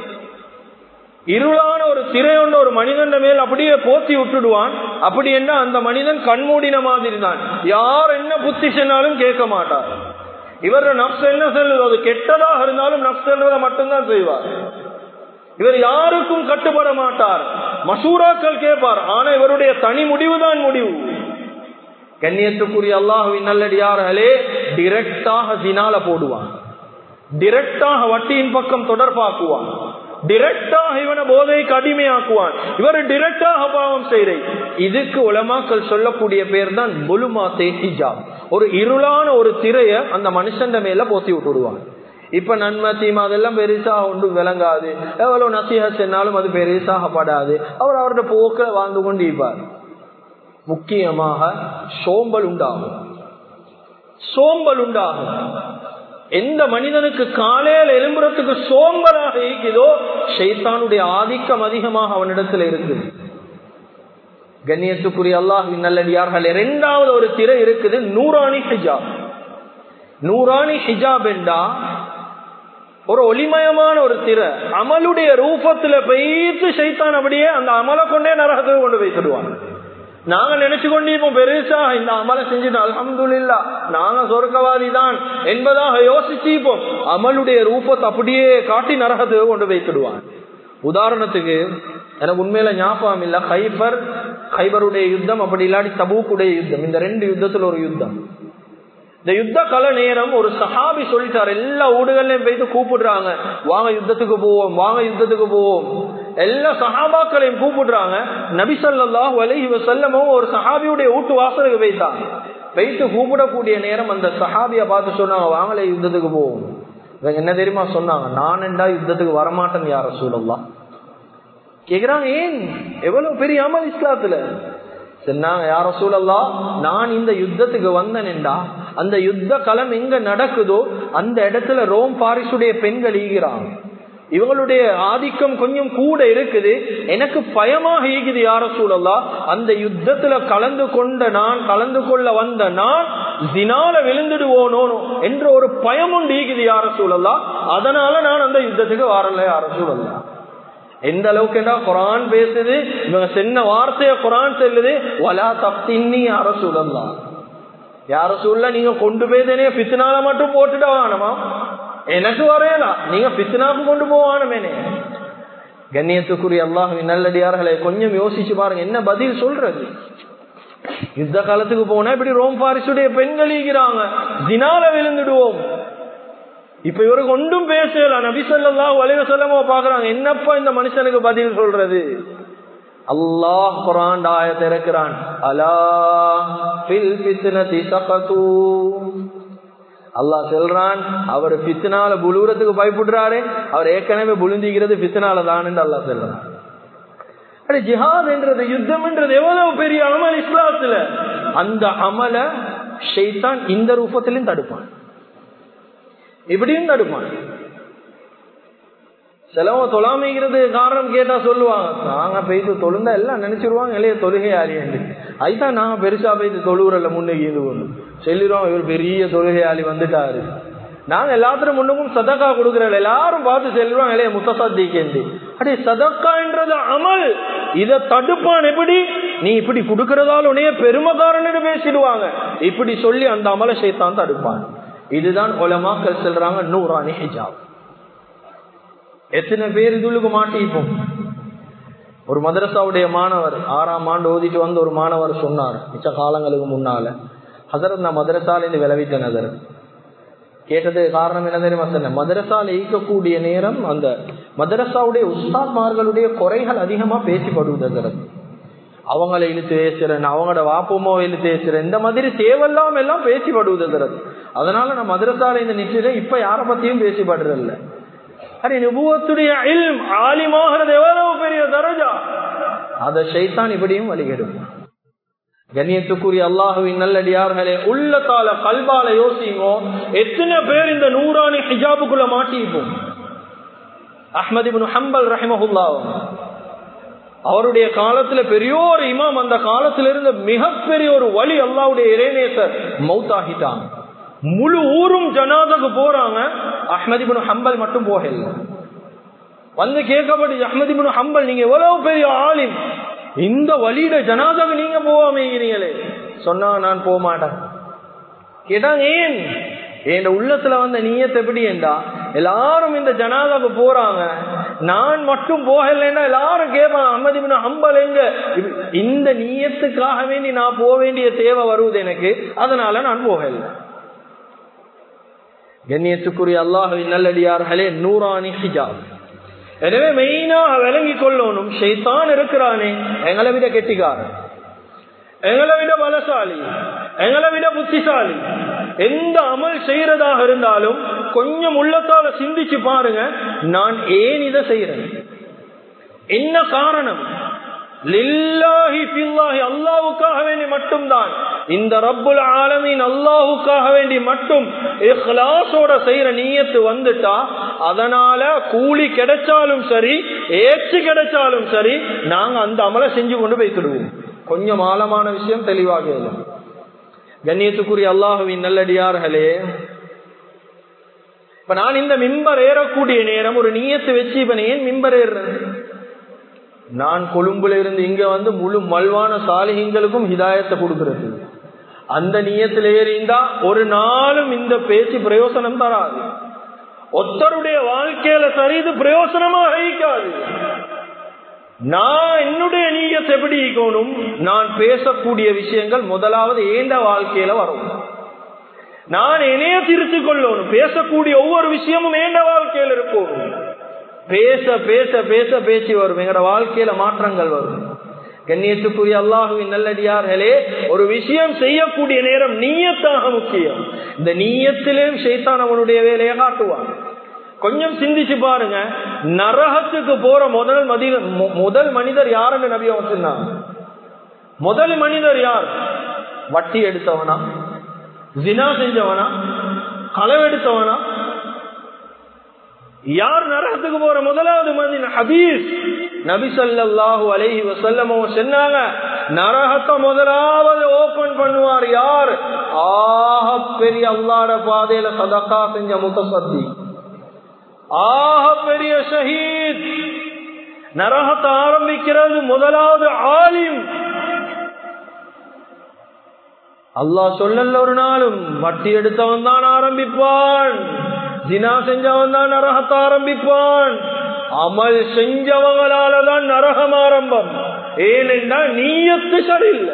இருளான ஒரு திரை ஒன்று ஒரு மனிதன் மேல் அப்படியே போத்தி விட்டுடுவான். அப்படி என்ன அந்த மனிதன் கண்மூடின மாதிரி தான், யார் என்ன புத்தி சொன்னாலும் கேட்க மாட்டார். இவர நஃப்ஸ் என்ன சொல்லுது, அது கெட்டதாக இருந்தாலும் நஃப்ஸ் என்றதை மட்டும்தான் செய்வார். இவர் யாருக்கும் கட்டுப்பட மாட்டார், மசூராக்கள் கேட்பார், ஆனா இவருடைய தனி முடிவுதான் முடிவு. கண்ணியத்துக்குரிய அல்லாஹ்வின் நல்லடியார்களே, டிரெக்டாக ஜினால போடுவான், டிரெக்டாக வட்டியின் பக்கம் தொடர்பாக்குவான், டிரெக்டாக இவனை போதைக்கு அடிமையாக்குவான், இவர் டிரெக்டாக பாவம் செய்றேன். இதுக்கு உலமாக்கள் சொல்லக்கூடிய பேர் தான் புலுமாத்தே ஹிஜாப். ஒரு இருளான ஒரு திரைய அந்த மனுஷன் மேல போத்தி விட்டுடுவான். இப்ப நன்மை தீமா அதெல்லாம் பெருசாக ஒன்று விளங்காது, எவ்வளவு நசீஹா சொன்னாலும் அது பெருசாக படாது. அவர் அவரோட போக்க வாழ்ந்து கொண்டு இருப்பார். முக்கியமாக சோம்பல் உண்டாகும், சோம்பல் உண்டாகும். எந்த மனிதனுக்கு காலையில எழும்புறதுக்கு சோம்பலாக இருக்குதோ ஷைத்தானுடைய ஆதிக்கம் அதிகமாக அவனிடத்தில் இருக்குது. கண்ணியத்துக்குரிய அல்லாஹ்வின் நல்லடியார்களே, இரண்டாவது ஒரு திரை இருக்குது, நூரானி ஹிஜாப். நூரானி ஹிஜாப் என்றா ஒரு ஒளிமயமான ஒரு திரை, அமலுடைய ரூபத்துல பெய்து ஷைத்தான் அப்படியே அந்த அமலை கொண்டே நரகத்துக்கு கொண்டு போய் சொல்லுவாங்க. நாங்க நினைச்சு கொண்டிருப்போம் பெருசா இந்த அமலை செஞ்சுட்டு அல்ஹம்துலில்லாஹ் நாங்க சொர்க்கவாதி தான் என்பதாக யோசிச்சுப்போம். அமலுடைய ரூபத்தை அப்படியே காட்டி நரகத்துக்கு கொண்டு போய் சொல்லுவாங்க. உதாரணத்துக்கு எனக்கு உண்மையில ஞாபகம் இல்ல, கைபருடைய யுத்தம், அப்படி இல்லாட்டி தபூக்குடைய யுத்தம், இந்த 2 யுத்தத்துல ஒரு யுத்தம். இந்த யுத்த கால நேரம் ஒரு சஹாபி சொல்லிட்டார், எல்லா ஊடுகள்லயும் போயிட்டு கூப்பிடுறாங்க, வாங்க யுத்தத்துக்கு போவோம், வாங்க யுத்தத்துக்கு போவோம். எல்லா சஹாபாக்களையும் கூப்பிடுறாங்க. நபி ஸல்லல்லாஹு அலைஹி வஸல்லம் ஒரு சஹாபியுடைய வீட்டு வாசலுக்கு போயிட்டாங்க. போயிட்டு கூப்பிடக்கூடிய நேரம் அந்த சஹாபியை பார்த்து சொன்னாங்க, வாங்களே யுத்தத்துக்கு போவோம். என்ன தெரியுமா சொன்னாங்க, நான் என்றா யுத்தத்துக்கு வரமாட்டேன் யா ரசூலல்லாஹ். கேக்குறாங்க, ஏன், எவ்வளவு பெரிய அமல் இஸ்லாத்துல. சொன்னாங்க, யா ரசூலல்லாஹ், நான் இந்த யுத்தத்துக்கு வந்தேன்டா, அந்த யுத்த களம் எங்க நடக்குதோ அந்த இடத்துல ரோம் பாரிசுடைய பெண்கள் ஈகிறாங்க. இவங்களுடைய ஆதிக்கம் கொஞ்சம் கூட இருக்குது. எனக்கு பயமாக ஈகுது யா ரசூலல்லாஹ். அந்த யுத்தத்துல கலந்து கொள்ள வந்த நான் ஜினால விழுந்துடுவோனோ என்ற ஒரு பயமும் ஈகுது யா ரசூலல்லாஹ். அதனால நான் அந்த யுத்தத்துக்கு வரல யா ரசூலல்லாஹ். எந்த அளவுக்கு என்றா குர்ஆன் பேசுது, இவங்க சொன்ன வார்த்தைய குர்ஆன் சொல்லுது, வலா தஃப்தின்னி யா ரசூலல்லாஹ். யா ரசூலல்லாஹ், நீங்க கொண்டு போய்தனே ஃபித்னால மட்டும் போட்டுட வேணுமா, எனக்கு வரையலாம், நீங்க ஃபித்னாக்கு கொண்டு போவானுமேனே. கண்ணியத்துக்குரிய அல்லாஹ்வின் நல்லடியார்களே, கொஞ்சம் யோசிச்சு பாருங்க, என்ன பதில் சொல்றது. யுத்த காலத்துக்கு போனா இப்படி ரோம் பாரிசுடைய பெண்கள் ஈகிறாங்க, ஜினால விழுந்துடுவோம். இப்ப இவருக்கு ஒன்றும் பேசல. நபி ஸல்லல்லாஹு அலைஹி வஸல்லம் பாக்குறாங்க, என்னப்பா இந்த மனுஷனுக்கு பதில் சொல்றது. அல்லாஹ் குர்ஆன் ஆயத்தை இறக்குறான், அலா ஃபில் ஃபித்னதி ஸகது. அல்லாஹ் சொல்றான், அவர் ஃபித்னால புழுறதுக்கு பயப்படுறாரு, அவர் ஏற்கனவே புழுந்திக்கிறது ஃபித்னால தான் என்று அல்லாஹ் சொல்றான். அட ஜிஹாத் என்றது, யுத்தம் என்றது எவ்வளவு பெரிய அமல் இஸ்லாத்துல. அந்த அமல ஷைத்தான் இந்த ரூபத்திலும் தடுப்பான், இப்படியும் தடுப்பான். சிலவங்க தொழாமைக்கிறது காரணம் கேட்டா சொல்லுவாங்க, நாங்க போயிட்டு தொழுந்தா எல்லாம் நினைச்சிருவாங்க இல்லையா தொழுகையாளி என்று. அதுதான் நாங்க பெருசா போயிட்டு தொழுவுறல முன்னுக்கு சொல்லிடுவோம், இவர் பெரிய தொழுகையாளி வந்துட்டாரு. நாங்க எல்லாத்திலும் முன்னுக்கும் சதக்கா கொடுக்கறோம், எல்லாரும் பார்த்து சொல்லிடுவாங்க இல்லையா முத்தசத்திக்கு. அடே சதக்கா என்றது அமல், இத தடுப்பான். எப்படி நீ இப்படி கொடுக்கறதால உடனே பெருமைக்காரன்னு பேசிடுவாங்க, இப்படி சொல்லி அந்த அமலை ஷைத்தான் தடுப்பான். இதுதான் உலமாக்கள் சொல்றாங்க நூரானி ஹிஜாப். எத்தனை பேர் இதுக்கு மாட்டிப்போம். ஒரு மதரசாவுடைய மாணவர் 6ஆம் ஆண்டு ஓதிட்டு வந்து ஒரு மாணவர் சொன்னார், மிச்ச காலங்களுக்கு முன்னால, ஹசரத் நான் மதரசால இருந்து விளைவிட்டேன். ஹசரத் கேட்டது காரணம் என்ன தெரியுமா, சொன்ன மதரசால ஈக்கக்கூடிய நேரம் அந்த மதரசாவுடைய உஸ்தாத்மார்களுடைய குறைகள் அதிகமா பேசிப்படுவது. ஹசரத் அவங்களை இழுத்து பேசுறேன், அவங்களோட வாப்பமோ இழுத்து பேசுறேன், இந்த மாதிரி தேவையில்லாம எல்லாம் பேசிப்படுவது. ஹசரத் அதனால நான் மதரசால இந்த நிச்சயம் இப்ப யார பத்தியும் பேசிப்படுறதில்ல. அரே நுபுவத்துடைய இல்ம் ஆலிமாகிறது எவ்வளவு பெரிய தரஜா, அத ஷைத்தான் இப்படியும் வழிகெடும். கண்ணியத்துக்குரிய அல்லாஹ்வின் நல்லடியார்களே, உள்ளத்தால கல்பால யோசிங்கோ, எத்தனை பேர் இந்த நூரானி ஹிஜாபுக்குள்ள மாட்டிப்போம். அஹ்மத் இப்னு ஹம்பல் ரஹிமஹுல்லாஹ் அவருடைய காலத்துல பெரிய ஒரு இமாம், அந்த காலத்துல இருந்த மிகப்பெரிய ஒரு வலி, அல்லாஹ்வுடைய இறைநேசர் மௌத்தாகிட்டாங்க. முழு ஊரும் ஜனாதாக்கு போறாங்க, அஹ்மத் இப்னு ஹம்பல் மட்டும் போகல. வந்து கேட்கப்பட்டு, அஹ்மத் இப்னு ஹம்பல் நீங்க எவ்வளவு பெரிய ஆலிம், இந்த வலியிட ஜனாதாக்கு நீங்க போவாமீங்களே. சொன்னா நான் போக மாட்டேன். கேட்டாங்க, ஏன்? என் உள்ளத்துல வந்த நீயத்தை எப்படி என்றா, எல்லாரும் இந்த ஜனாதாக்கு போறாங்க, நான் மட்டும் போகலைன்னா எல்லாரும் கேட்பாங்க அஹ்மத் இப்னு ஹம்பல் எங்க. இந்த நீயத்துக்காக வேண்டி நான் போக வேண்டிய தேவை வருவது எனக்கு, அதனால நான் போகல. கண்ணியத்துக்குரிய அல்லாஹ்வின் நல்லடியார்களே, நூரானி ஹிஜாப். எனவே மெயினாக விளங்கி கொள்ளணும், ஷைத்தான் இருக்கிறானே எங்களை விட கெட்டிக்காரன், எங்களை விட பலசாலி, எங்களை விட புத்திசாலி. எந்த அமல் செய்யறதாக இருந்தாலும் கொஞ்சம் உள்ளத்தால சிந்திச்சு பாருங்க, நான் ஏன் இதை செய்யறேன், என்ன காரணம். லில்லாஹி ஃபில்லாஹி, அல்லாஹ்வுக்காக வேண்டி மட்டும்தான். இந்த ரப்புல் ஆலமீன் அல்லாஹ்வுக்காக வேண்டி மட்டும் இக்லாஸோட செய்யற நியத்து வந்துட்டா, அதனால கூலி கிடைச்சாலும் சரி, ஏற்று கிடைச்சாலும் சரி, நாங்க அந்த அமலை செஞ்சு கொண்டு போய்த்துடுவோம். கொஞ்சம் ஆழமான விஷயம் தெளிவாக இல்லை. கண்ணியத்துக்குரிய அல்லாஹ்வின் நல்லடியார்களே, இப்ப நான் இந்த மிம்பர் ஏறக்கூடிய நேரம் ஒரு நியத்து வச்சு, இப்ப ஏன் மிம்பர் ஏறுறேன், நான் கொழும்புல இருந்து இங்க வந்து முழு மல்வான சாலிஹீன்களுக்கும் ஹிதாயத்தை கொடுக்கிறது. அந்த நியத்தில் ஏறிந்தா ஒரு நாளும் இந்த பேச்சு பிரயோசனம் தராது. ஒருத்தருடைய வாழ்க்கையில சரி இது பிரயோசனமாக இருக்காது. நான் என்னுடைய நியத்தை எப்படி இருக்கணும், நான் பேசக்கூடிய விஷயங்கள் முதலாவது ஏண்ட வாழ்க்கையில வரும். நான் என்னைய திருத்திக் கொள்ளணும், பேசக்கூடிய ஒவ்வொரு விஷயமும் ஏண்ட வாழ்க்கையில இருக்கும். பேச பேச பேச பேசி வரும், எங்களோட வாழ்க்கையில மாற்றங்கள் வரும். கண்ணியத்துக்குரிய அல்லாஹுவின் நல்லடியார்களே, ஒரு விஷயம் செய்யக்கூடிய நேரம் நீயத்தாக முக்கியம். இந்த நீயத்திலேயும் ஷைத்தான் அவனுடைய வேலையை காட்டுவான். கொஞ்சம் சிந்திச்சு பாருங்க, நரகத்துக்கு போற முதல் மனிதர் யாருன்னு நபி அவங்க சொன்னாங்க. முதல் மனிதர் யார்? வட்டி எடுத்தவனா, ஜினா செஞ்சவனா, களவெடுத்தவனா? யார் நரகத்துக்கு போற முதலாவது மனிதன்? ஹபீஸ் நபி ஸல்லல்லாஹு அலைஹி வஸல்லம் சொன்னாங்க, நரகத்தை முதலாவது ஓபன் பண்ணுவார் யார்? ஆக பெரிய அல்லாஹ்வுடைய பாதையில சதகா செஞ்ச முத்தசத்தி, ஆக பெரிய ஷஹீத். நரகத்தை ஆரம்பிக்கிறது முதலாவது ஆலிம். அல்லாஹ் சொல்லல ஒரு நாளும் வட்டி எடுத்தவன் தான் ஆரம்பிப்பான், ஜினா செஞ்சவன் தான் நரகத்தை ஆரம்பிப்பான். அமல் செஞ்சவங்களாலதான் நரகம் ஆரம்பம். ஏனென்றால் நீயத்து சரியில்லை.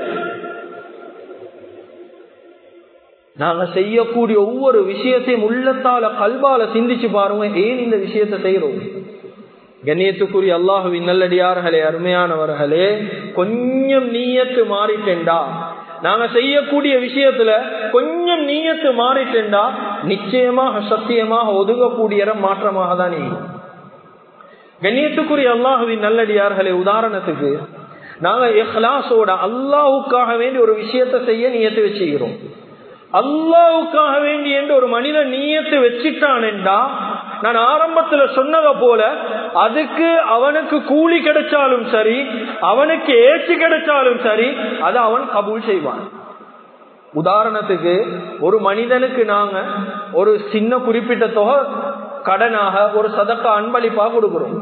நாங்க செய்யக்கூடிய ஒவ்வொரு விஷயத்தையும் உள்ளத்தால கல்பால சிந்திச்சு பாருங்க, ஏன் இந்த விஷயத்தை செய்யறோம்? கண்ணியத்துக்குரிய அல்லாஹுவின் நல்லடியார்களே, அருமையானவர்களே, கொஞ்சம் நீயத்து மாறிட்டேன்டா, நாங்க செய்யக்கூடிய விஷயத்துல கொஞ்சம் நீயத்து மாறிட்டேன்டா, நிச்சயமாக சத்தியமாக ஒதுங்கக்கூடிய மாற்றமாக தான் நீங்க. கண்ணியத்துக்குரிய அல்லாஹுவின் நல்லடியார்களே, உதாரணத்துக்கு நாங்க இஹ்லாஸோட அல்லாஹுக்காக வேண்டி ஒரு விஷயத்தை செய்ய நியத்து வச்சுக்கிறோம். அல்லாஹுக்காக வேண்டி என்று ஒரு மனிதன் நியத்து வச்சிட்டான்டா, நான் ஆரம்பத்துல சொன்னத போல அதுக்கு அவனுக்கு கூலி கிடைச்சாலும் சரி, அவனுக்கு ஏற்று கிடைச்சாலும் சரி, அதை அவன் கபூல் செய்வான். உதாரணத்துக்கு ஒரு மனிதனுக்கு நாங்க ஒரு சின்ன குறிப்பிட்ட தொகை கடனாக ஒரு சதக்கா அன்பளிப்பா கொடுக்கிறோம்.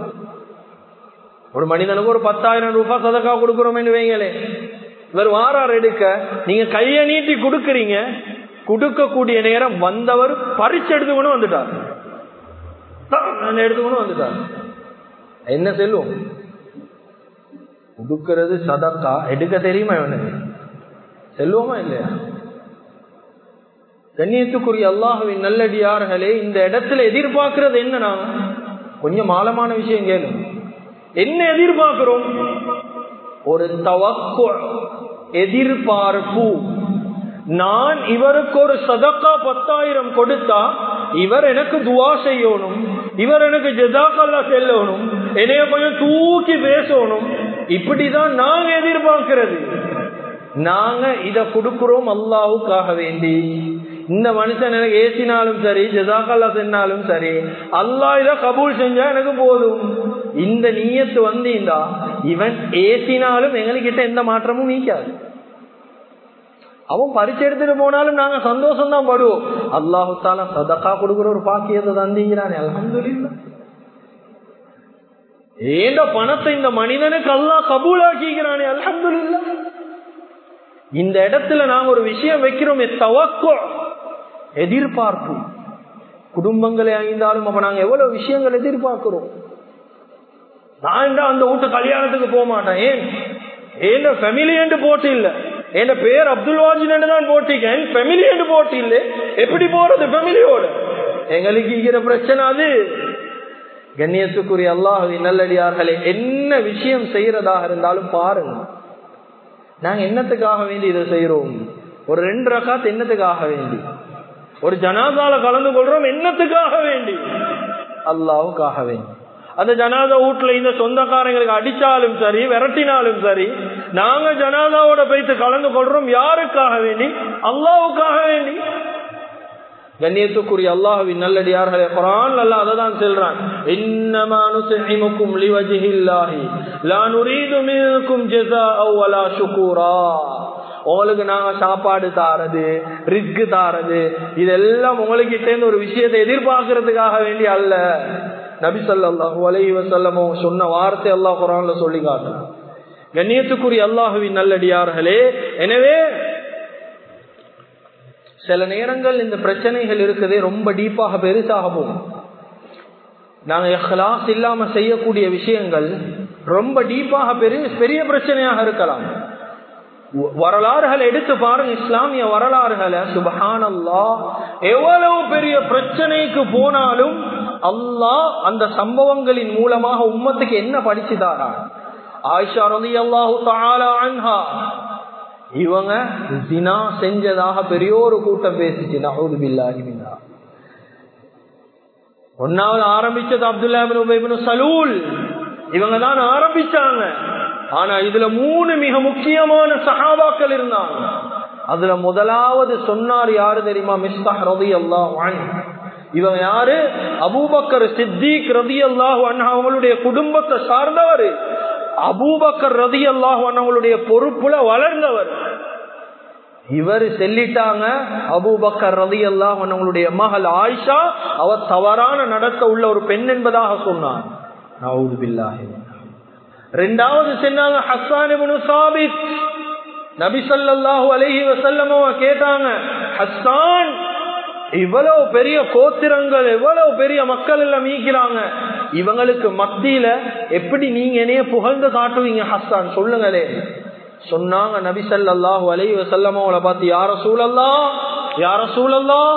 ஒரு மனிதனுக்கு ஒரு 10,000 ரூபாய் சதக்கா கொடுக்கிறோம் என்று வைங்களே, இவர் வாரார் எடுக்க, நீங்க கைய நீட்டி கொடுக்கறீங்க, கொடுக்கக்கூடிய நேரம் வந்தவர் பறிச்சு எடுத்துக்கணும் வந்துட்டார், எடுத்துக்கணும் வந்துட்டார். என்ன செல்வம் கொடுக்கிறது சதக்கா, எடுக்க தெரியுமா இவனுக்கு? செல்வமா இல்லையா? கண்ணியத்துக்குரிய அல்லாஹுவின் நல்லடியார்களே, இந்த இடத்துல எதிர்பார்க்கிறது என்ன? நாங்க கொஞ்சம் ஆழமான விஷயம் கேளு. என்ன எதிர்பார்க்கிறோம்? ஒரு தவக்கு, எதிர்பார்ப்பு. நான் இவருக்கு ஒரு சதக்கா 10,000 கொடுத்தா இவர் எனக்கு துவா செய்யணும், இவர் எனக்கு ஜஸாக்கல்லா சொல்லணும், என்னைய கொஞ்சம் தூக்கி பேசணும். இப்படிதான் நாங்க எதிர்பார்க்கிறது. நாங்க இத கொடுக்கிறோம் அல்லாஹ்வுக்காக வேண்டி. இந்த மனுஷன் எனக்கு ஏசினாலும் சரி, ஜஸாக்கல்லா சொன்னாலும் சரி, அல்லாஹ் இத கபூல் செஞ்சா எனக்கு போதும். இந்த நியத்து வந்தீண்டா இவன் ஏசினாலும் எங்ககிட்ட எந்த மாற்றமும் நீக்காது. அவன் பரிச்சை எடுத்துட்டு போனாலும் நாங்க சந்தோஷம் தான் படுவோம். அல்லாஹு தஆலா சதகா கொடுக்கிற ஒரு பாக்கியத்தை தந்தீங்கறானே, அல்ஹம்துலில்லாஹ். ஏண்ட பணத்தை இந்த மனிதனுக்கு அல்லாஹ் கபூலாக்கிக்கிறானே, அல்ஹம்துலில்லாஹ். இந்த இடத்துல நாங்க ஒரு விஷயம் வைக்கிறோம், தவக்கு, எதிர்பார்ப்பு. குடும்பங்களை அழிந்தாலும் அப்ப நாங்க எவ்வளவு விஷயங்கள் எதிர்பார்க்கிறோம். நான் அந்த வீட்டு கல்யாணத்துக்கு போக மாட்டேன். ஏன்? ஏன் ஃபேமிலி என்று போட்டு இல்ல, என் பேர் அப்துல் வாஜின் தான் போட்டிக்கேன், ஃபேமிலி என்று போட்டு இல்ல. எப்படி போறது ஃபேமிலியோட? எங்களுக்கு இருக்கிற பிரச்சனை அது. கண்ணியத்துக்குரிய அல்லாஹ்வின் நல்லடியார்களே, என்ன விஷயம் செய்யறதாக இருந்தாலும் பாருங்க, நாங்க என்னத்துக்காக வேண்டி இதை செய்யறோம்? ஒரு 2 ரகாத் என்னத்துக்காக வேண்டி? ஒரு ஜனாசால கலந்து கொள்றோம் என்னத்துக்காக வேண்டி? அல்லாஹ்வுக்காக வேண்டி. அந்த ஜனாதா வீட்டுல இந்த சொந்தக்காரங்களுக்கு அடிச்சாலும் சரி, விரட்டினாலும் சரி, நாங்க ஜனாதாவோட போயிட்டு கலந்து கொள்றோம். யாருக்காக வேண்டி? அல்லாஹ்வுக்காக வேண்டி. கண்ணியத்துக்குரிய அல்லாஹ்வின் நல்லடியார்களே, குர்ஆன் அல்லாஹ் அதான் சொல்றான், இன்னமா நுஸிமுக்கும் லிவஜ்ஹில்லாஹி லா நுரீது மின்கும் ஜஸாஅ வலா ஷுகூரா. உங்களுக்கு நாங்க சாப்பாடு தாரது, ரிஸ்க் தாரது, இதெல்லாம் உங்ககிட்ட இருந்து ஒரு விஷயத்தை எதிர்பார்க்கறதுக்காக வேண்டி அல்ல. நபி ஸல்லல்லாஹு அலைஹி வஸல்லம் சொன்ன வார்த்தை அல்லாஹ் குர்ஆன்ல சொல்லி காட்டுறான். கண்ணியத்துக்குரிய அல்லாஹ்வின் நல்லடியார்களே, எனவே சில நேரங்கள் இந்த பிரச்சனைகள் இருக்குதே ரொம்ப டீப்பாக பெருசாக போகும். நாங்க இஹ்லாஸ் இல்லாம செய்யக்கூடிய விஷயங்கள் ரொம்ப டீப்பாக பெரிய பிரச்சனையாக இருக்கலாம். வரலாறுகளை எடுத்து பாருங்க, இஸ்லாமிய வரலாறுகளை, சுப்ஹானல்லாஹ், எவ்வளவு பெரிய பிரச்சனைக்கு போனாலும் அல்லாஹ் அந்த சம்பவங்களின் மூலமாக உம்மத்துக்கு என்ன படிச்சுதாரா? ஆயிஷா ரலியல்லாஹு தஆலா அன்ஹா இவங்க ஜினா செஞ்சதாக பெரிய ஒரு கூட்டம் பேசிச்சு. நஊது பில்லாஹி மின்ஹா. ஒன்னாவது ஆரம்பிச்சது அப்துல்லா இப்னு உபை இப்னு சலூல். இவங்க தான் ஆரம்பிச்சாங்க. ஆனா இதுல 3 மிக முக்கியமான சஹாபாக்கள் இருந்தாங்க. அதுல முதலாவது சொன்னார் யாரு தெரியுமா? மிஸ்தாஹ் ரலியல்லாஹு அன்ஹு. இவங்க யாரு? அபூபக்கர் சித்திக் ரலியல்லாஹு அன்ஹு அவங்களுடைய குடும்பத்தை சார்ந்தவர். அபூபக்கர் ரலியல்லாஹு அன்ஹு அவங்களுடைய பொறுப்புல வளர்ந்தவர். இவர் சொல்லிட்டாங்க, அபூபக்கர் ரலியல்லாஹு அன்ஹு அவங்களுடைய மகள் ஆயிஷா அவ தவறான நடக்க உள்ள ஒரு பெண் என்பதாக சொன்னார். நஊது பில்லாஹி. இரண்டாவது சொன்னாங்க ஹஸ்ஸான் இப்னு சாபித். நபி ஸல்லல்லாஹு அலைஹி வஸல்லம் கேட்டாங்க, ஹஸ்ஸான் இவ்வளவு பெரிய கோத்திரங்கள், எவ்வளவு பெரிய மக்கள் எல்லாம் மீக்கிறாங்க, இவங்களுக்கு மத்தியில எப்படி நீங்க என்னைய புகழ்ந்து காட்டுவீங்க ஹஸ்ஸான், சொல்லுங்களே. சொன்னாங்க நபி ஸல்லல்லாஹு அலைஹி வஸல்லம் அவங்கள பார்த்து, யா ரசூலல்லாஹ், யா ரசூலல்லாஹ்,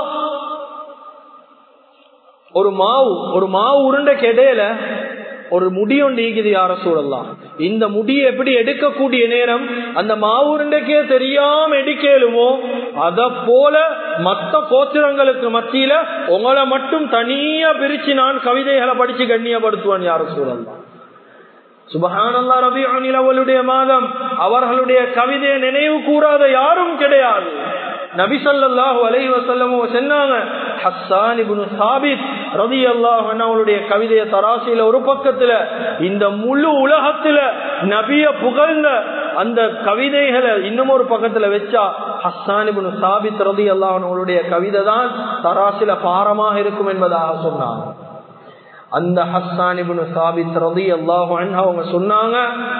ஒரு மாவு உருண்டை கெடையில ஒரு முடி ஒன்று ஈக்குது யா ரசூலல்லாஹ். இந்த முடியை எப்படி எடுக்கக்கூடிய நேரம் அந்த மாவு உருண்டைக்கே தெரியாம எடுக்கலுமோ, அத போல மற்ற கோத்திரங்களுக்கு மத்தியில உங்களை மட்டும் தனியா பிரிச்சு நான் கவிதைகளை படிச்சு கண்ணியப்படுத்துவான் யா ரசூலல்லாஹ். சுப்ஹானல்லாஹ், ரபீஉல் அவ்வலுடைய மாதம், அவர்களுடைய கவிதையை நினைவு கூறாத யாரும் கிடையாது. நபி ஸல்லல்லாஹு அலைஹி வஸல்லம் சொன்னாங்க, ஹஸ்ஸான் இப்னு சாபித் ரலியல்லாஹு அன்ஹு அவருடைய கவிதையை தராசில ஒரு பக்கத்துல, இந்த முழு உலகத்துல நபிய புகழ்ந்த அந்த கவிதைகளை இன்னும் ஒரு பக்கத்துல வச்சா ஹஸ்ஸான் இப்னு சாபித் ரலியல்லாஹு அன்ஹு அவருடைய கவிதை தான் தராசில பாரமாக இருக்கும் என்பதாக சொன்னாங்க. அந்த ஹஸ்ஸான் இப்னு சாபித் ரலியல்லாஹு அன்ஹு அவங்க சொன்னாங்க,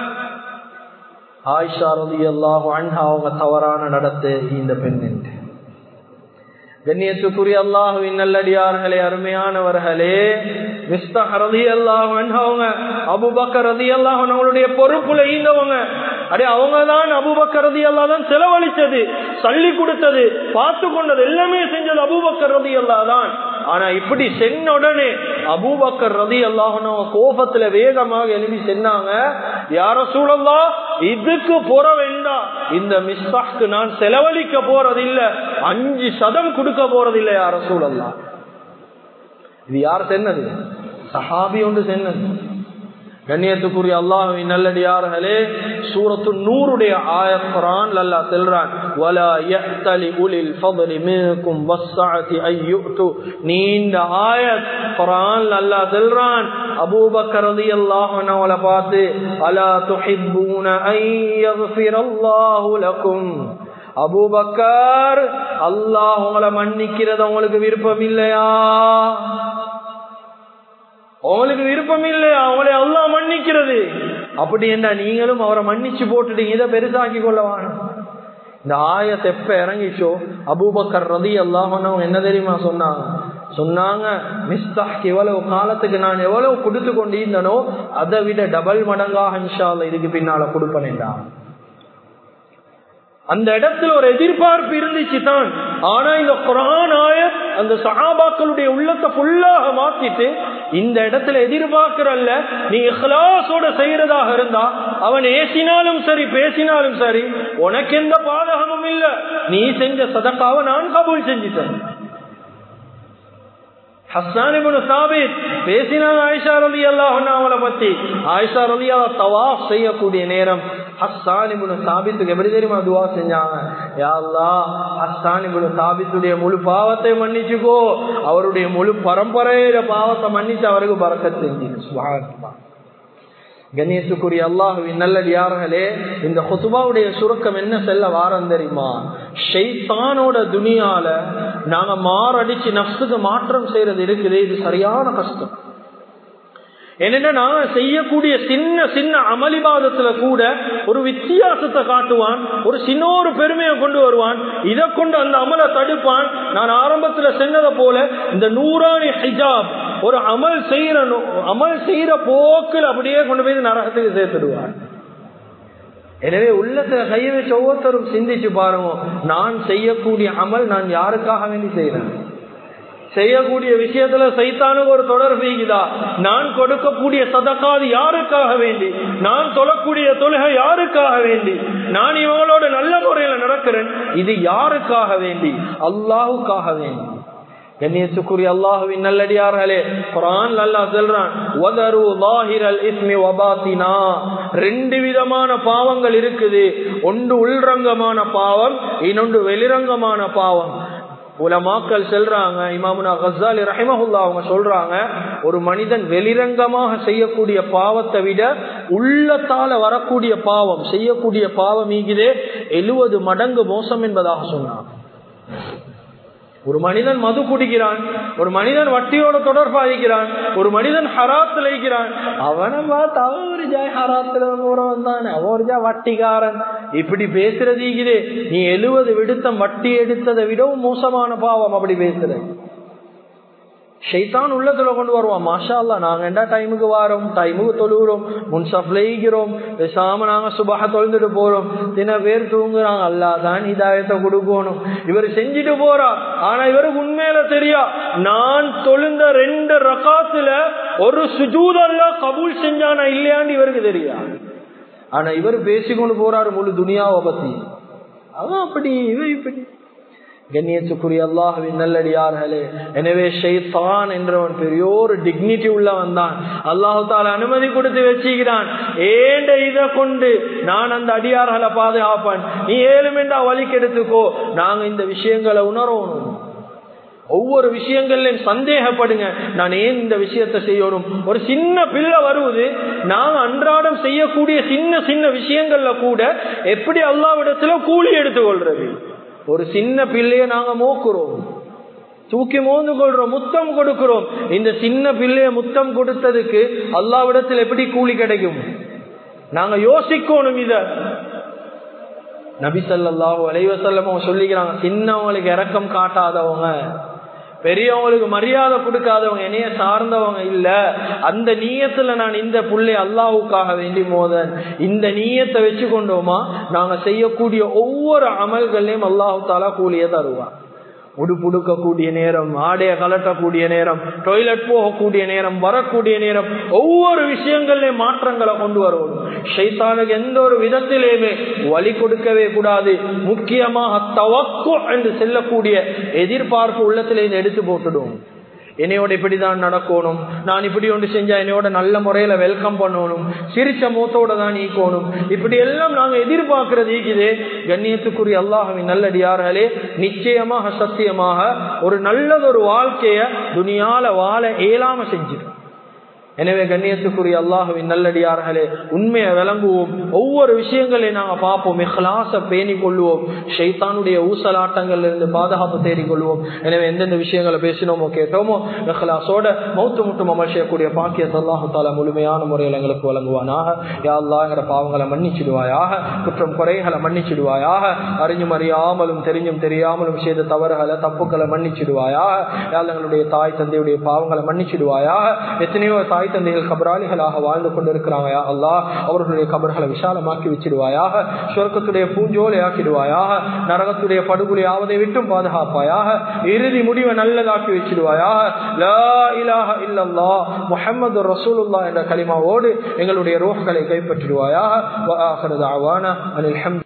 ஆயிஷா ரலியல்லாஹு அன்ஹா அவங்க தவறான நடத்தை இந்த பெண் என்று. கண்ணியத்துக்குரிய அல்லாஹ்வின் நல்லடியார்களே, அருமையானவர்களே, மிஸ்தாஹ் ரலியல்லாஹு அன்ஹு அவங்க அபூபக்கர் ரலியல்லாஹு அன்ஹு அவங்களுடைய பொறுப்புல ஈந்தவங்க. அடே அவங்க தான் அபூபக்கர் ரலியல்லாஹு தான் செலவழிச்சது, சல்லி கொடுத்தது, பார்த்து கொண்டது எல்லாமே செஞ்சது அபூபக்கர் ரலியல்லாஹு தான். ஆனா இப்படி சென்ன உடனே அபூபக்கர் ரலியல்லாஹு அன்ஹு கோபத்துல வேகமாக எழுப்பி சொன்னாங்க, யா ரசூலல்லாஹ், இதுக்கு போற வேண்டாம், இந்த மிஸ்தாஹ்க்கு நான் செலவழிக்க போறதில்லை, 5% கொடுக்க போறதில்லை யா ரசூலல்லாஹ். இது யார் சென்னது? சஹாபி ஒன்று சென்னது. கண்ணியத்துக்குரிய அல்லாஹ்வின் நல்லடியார்களே, சூரத்து நூருடைய ஆயத் குர்ஆன்ல அல்லாஹ் சொல்றான், வலா யஹ்தலி உலில் ஃபضل மின்கும் வஸ்ஸஅதி அய்யுது. நீண்ட ஆயத் குர்ஆன்ல அல்லாஹ் சொல்றான், அபூபக்கர் ரலியல்லாஹு அன்ஹு அவளை பார்த்து, அலா துஹிப்பூன அன் யக்ஃபிரல்லாஹு லகும். அபூபக்கர், அல்லாஹ் உங்களை மன்னிக்கிறது உங்களுக்கு விருப்பம் இல்லையா? உங்களுக்கு விருப்பம் இல்லையா அவங்களை அல்லாஹ் மன்னிக்கிறது? அப்படி என்ன நீங்களும் அவரை மன்னிச்சு போட்டுட்டீங்க, இதை பெருசாக்கி கொள்ளவான. இந்த ஆயத் எப்ப இறங்கிச்சோ அபூபக்கர் ரலியல்லாஹு அன்ஹு என்ன தெரியுமா சொன்னாங்க, மிஸ்தாஹ்க்கு எவ்வளவு காலத்துக்கு நான் எவ்வளவு கொடுத்து கொண்டு இருந்தனோ அதை விட டபுள் மடங்காக இன்ஷா அல்லாஹ் இதுக்கு பின்னால கொடுப்பேன்டா. அந்த இடத்துல ஒரு எதிர்பார்ப்பு இருந்துச்சு தான். ஆனா இந்த குர்ஆன் ஆயத் அந்த சஹாபாக்களுடைய உள்ளத்தை ஃபுல்லாக மாத்திட்டு, இந்த இடத்துல எதிர்பார்க்கிறல்ல, நீ இஹ்லாஸோட செய்யறதாக இருந்தா அவன் ஏசினாலும் சரி பேசினாலும் சரி உனக்கு எந்த பாதகமும் இல்ல, நீ செஞ்ச சதகாவை நான் கபூல் செஞ்சுட்டேன். ஹஸ்ஸான் இப்னு சாபித் பேசினாங்க ஆயிஷா ரலியல்லாஹு அன்ஹா அவளை பத்தி. ஆயிஷா ரலியல்லாஹு தவாஃப் செய்யக்கூடிய நேரம் ஹஸ்ஸான் இப்னு சாபித்துக்கு எப்படி தெரியுமா துஆ செஞ்சாங்க, யா அல்லாஹ், ஹஸ்ஸான் இப்னு சாபித்துடைய முழு பாவத்தை மன்னிச்சுக்கோ, அவருடைய முழு பரம்பரையில பாவத்தை மன்னிச்சு அவருக்கு பரக்கத் செஞ்சு. சுப்ஹானல்லாஹ். கண்ணியத்துக்குரிய அல்லாஹ்வின் நல்லடியார்களே, இந்த குத்பாவுடைய சுருக்கம் என்ன செல்ல வாரம் தெரியுமா? ஷைத்தானோட துனியால நாங்க மாரடிச்சு நஃப்ஸுக்கு மாற்றம் செய்யறது இருக்குது, இது சரியான கஷ்டம். என்னன்னா நாங்க செய்யக்கூடிய சின்ன சின்ன அமளிபாதத்துல கூட ஒரு வித்தியாசத்தை காட்டுவான், ஒரு சின்ன ஒரு பெருமையை கொண்டு வருவான், இதை கொண்டு அந்த அமலை தடுப்பான். நான் ஆரம்பத்துல சொன்னதை போல இந்த நூறானி ஹிஜாப் ஒரு அமல் செய்யற போக்கில் அப்படியே கொண்டு போய் நரகத்துக்கு சேர்த்துடுவான். எனவே உள்ளத்துல கையை வச்சு ஒவ்வொருத்தரும் சிந்திச்சு பாருங்க, நான் செய்யக்கூடிய அமல் நான் யாருக்காக வேண்டி செய்யறேன்? செய்யக்கூடிய விஷயத்துல சைத்தானுக்கு ஒரு தொடர்பு இருக்குதா? நான் கொடுக்கக்கூடிய சதகாது யாருக்காக வேண்டி, நான் தொழக்கூடிய தொழுகை யாருக்காக வேண்டி, நான் இவங்களோட நல்ல முறையில நடக்கிறேன், இது யாருக்காக வேண்டி? அல்லாஹுக்காக வேண்டி. கண்ணியத்துக்குரிய அல்லாஹ்வின் நல்லடியார்களே, குர்ஆன்ல அல்லாஹ் சொல்றான், வதரு ஸாஹிரல் இஸ்மி வ பாத்தினா. ரெண்டு விதமான பாவங்கள் இருக்குது. ஒன்று உள்ரங்கமான பாவம், இன்னொன்று வெளிரங்கமான பாவம். உலமாக்கள் சொல்றாங்க, இமாமுனா கஸ்ஸாலி ரஹிமஹுல்லாஹ் அவங்க சொல்றாங்க, ஒரு மனிதன் வெளிரங்கமாக செய்யக்கூடிய பாவத்தை விட உள்ளத்தால வரக்கூடிய பாவம், செய்யக்கூடிய பாவம் மீகிதே 70 மடங்கு மோசம் என்பதாக சொன்னாங்க. ஒரு மனிதன் மது குடிக்கிறான், ஒரு மனிதன் வட்டியோட தொடர்பாகிறான், ஒரு மனிதன் ஹராத்துல இருக்கிறான், அவனை பார்த்து அவன் ஒரு ஜாய் ஹராத்துல போறவன் தானே, அவன் ஒரு ஜாய் வட்டிக்காரன், இப்படி பேசுறது நீ 70 விடுத்தம் வட்டி எடுத்ததை விடவும் மோசமான பாவம் அப்படி பேசுற. ஷைத்தான் உள்ளத்துல கொண்டு வருவான், மாஷா அல்லாஹ் நாங்க என்ன டைமுக்கு வாரோம், டைமுக்கு தொழுகிறோம், முன்சப்ல ஈகிறோம், பேசாம நாங்க சுபஹ தொழுந்துட்டு போறோம், தின பேர் தூங்குறாங்க, அல்லாஹ் தான் ஹிதாயத்தை கொடுக்கணும். இவர் செஞ்சுட்டு போறா, ஆனா இவருக்கு உண்மையில தெரியா, நான் தொழுந்த 2 ரகாத்துல ஒரு சுஜூத் அல்லாஹ் கபூல் செஞ்சானா இல்லையான்னு இவருக்கு தெரியா. ஆனா இவர் பேசிக்கொண்டு போறாரு முழு துனியாவை பத்தி. அவன் அப்படி, இவன் இப்படி. கண்ணியத்துக்குரிய அல்லாஹ்வின் நல்லடியார்களே, எனவே ஷைத்தான் என்றவன் பெரியோரு டிக்னிட்டி உள்ளவன் தான். அல்லாஹ் தஆலா அனுமதி கொடுத்து வச்சுக்கிறான், ஏண்ட இதை கொண்டு நான் அந்த அடியார்களை பாதுகாப்பேன், நீ ஏழுமெண்டா வழிக்கு எடுத்துக்கோ. நாங்க இந்த விஷயங்களை உணரணும். ஒவ்வொரு விஷயங்கள்லையும் சந்தேகப்படுங்க, நான் ஏன் இந்த விஷயத்தை செய்யணும். ஒரு சின்ன பிள்ளை வருவது, நாங்க அன்றாடம் செய்யக்கூடிய சின்ன சின்ன விஷயங்கள்ல கூட எப்படி அல்லாஹ்விடத்துல கூலி எடுத்துக்கொள்றது. ஒரு சின்ன பிள்ளைய நாங்க மோக்குறோம், தூக்கி மோந்து கொள்றோம், முத்தம் கொடுக்கிறோம். இந்த சின்ன பிள்ளைய முத்தம் கொடுத்ததுக்கு அல்லாஹ்விடத்தில் எப்படி கூலி கிடைக்கும்? நாங்க யோசிக்கணும். இத நபி ஸல்லல்லாஹு அலைஹி வஸல்லம் சொல்லிக்கிறாங்க, சின்னவங்களுக்கு இரக்கம் காட்டாதவங்க, பெரியவங்களுக்கு மரியாதை கொடுக்காதவங்க, என்னைய சார்ந்தவங்க இல்ல. அந்த நீயத்துல நான் இந்த புள்ளை அல்லாஹ்வுக்காக வேண்டி மோதன், இந்த நீயத்தை வச்சு கொண்டோமா நாங்க செய்யக்கூடிய ஒவ்வொரு அமல்களையும் அல்லாஹ் தஆலா கூலியை தருவான். உடுப்புடுக்கக்கூடிய நேரம், ஆடைய கலட்டக்கூடிய நேரம், டாய்லெட் போகக்கூடிய நேரம், வரக்கூடிய நேரம், ஒவ்வொரு விஷயங்கள்லயும் மாற்றங்களை கொண்டு வரணும். ஷைத்தானுக்கு எந்த ஒரு விதத்திலேயுமே வழி கொடுக்கவே கூடாது. முக்கியமாக தவக்கு என்று செல்லக்கூடிய எதிர்பார்ப்பு உள்ளத்திலே எடுத்து போட்டுடும். என்னையோட இப்படிதான் நடக்கணும், நான் இப்படி ஒன்று செஞ்சா என்னையோட நல்ல முறையில வெல்கம் பண்ணணும், சிரிச்ச மூத்தோட தான் ஈக்கணும், இப்படி எல்லாம் நாங்க எதிர்பார்க்கிறது ஈக்குதே. கண்ணியத்துக்குரிய அல்லாஹ்வின் நல்லடியார்களே, நிச்சயமாக சத்தியமாக ஒரு நல்லதொரு வாழ்க்கைய துனியால வாழ இயலாம செஞ்சிடும். எனவே கண்ணியத்துக்குரிய அல்லாஹ்வின் நல்லடியார்களே, உண்மையை விளங்குவோம், ஒவ்வொரு விஷயங்களையும் நாங்க பார்ப்போம், இஹ்லாஸ பேணிக் கொள்வோம், ஷைத்தானுடைய ஊசலாட்டங்கள்ல இருந்து பாதுகாப்பு தேடிக் கொள்வோம். எனவே எந்தெந்த விஷயங்களை பேசினோமோ கேட்டோமோ இஹ்லாஸோட மௌத்து முட்டும் அமல் செய்யக்கூடிய பாக்கியத்தை அல்லாஹ் தஆலா முழுமையான முறையில் எங்களுக்கு வழங்குவானாக. யா அல்லாஹ் எங்கட பாவங்களை மன்னிச்சிடுவாயாக, குற்றம் குறைகளை மன்னிச்சிடுவாயாக, அறிஞ்சும் அறியாமலும் தெரிஞ்சும் தெரியாமலும் செய்த தவறுகளை தப்புக்களை மன்னிச்சிடுவாயாக. யா அல்லாஹ் எங்களுடைய தாய் தந்தையுடைய பாவங்களை மன்னிச்சிடுவாயாக. எத்தனையோ தாய் தந்தைகள் கபராளிகளாக வாழ்ந்து கொண்டிருக்கிறாங்க, யா அல்லாஹ் அவர்களுடைய கபர்களை விசாலமாக்கி வச்சிடுவாயாக, சொர்க்கத்துடைய பூஞ்சோலை ஆக்கிடுவாயாக, நரகத்துடைய படுகொலை ஆவதை விட்டும் பாதுகாப்பாயாக, இறுதி முடிவை நல்லதாக்கி வச்சிடுவாயாக. லா இலாஹ இல்லல்லாஹ் முஹம்மது ரசூலுல்லாஹ் என்ற கலிமாவோடு எங்களுடைய ரூஹ்களை கைப்பற்றிடுவாயாக. வ ஆகிரு தஅவானா அனில் ஹம்து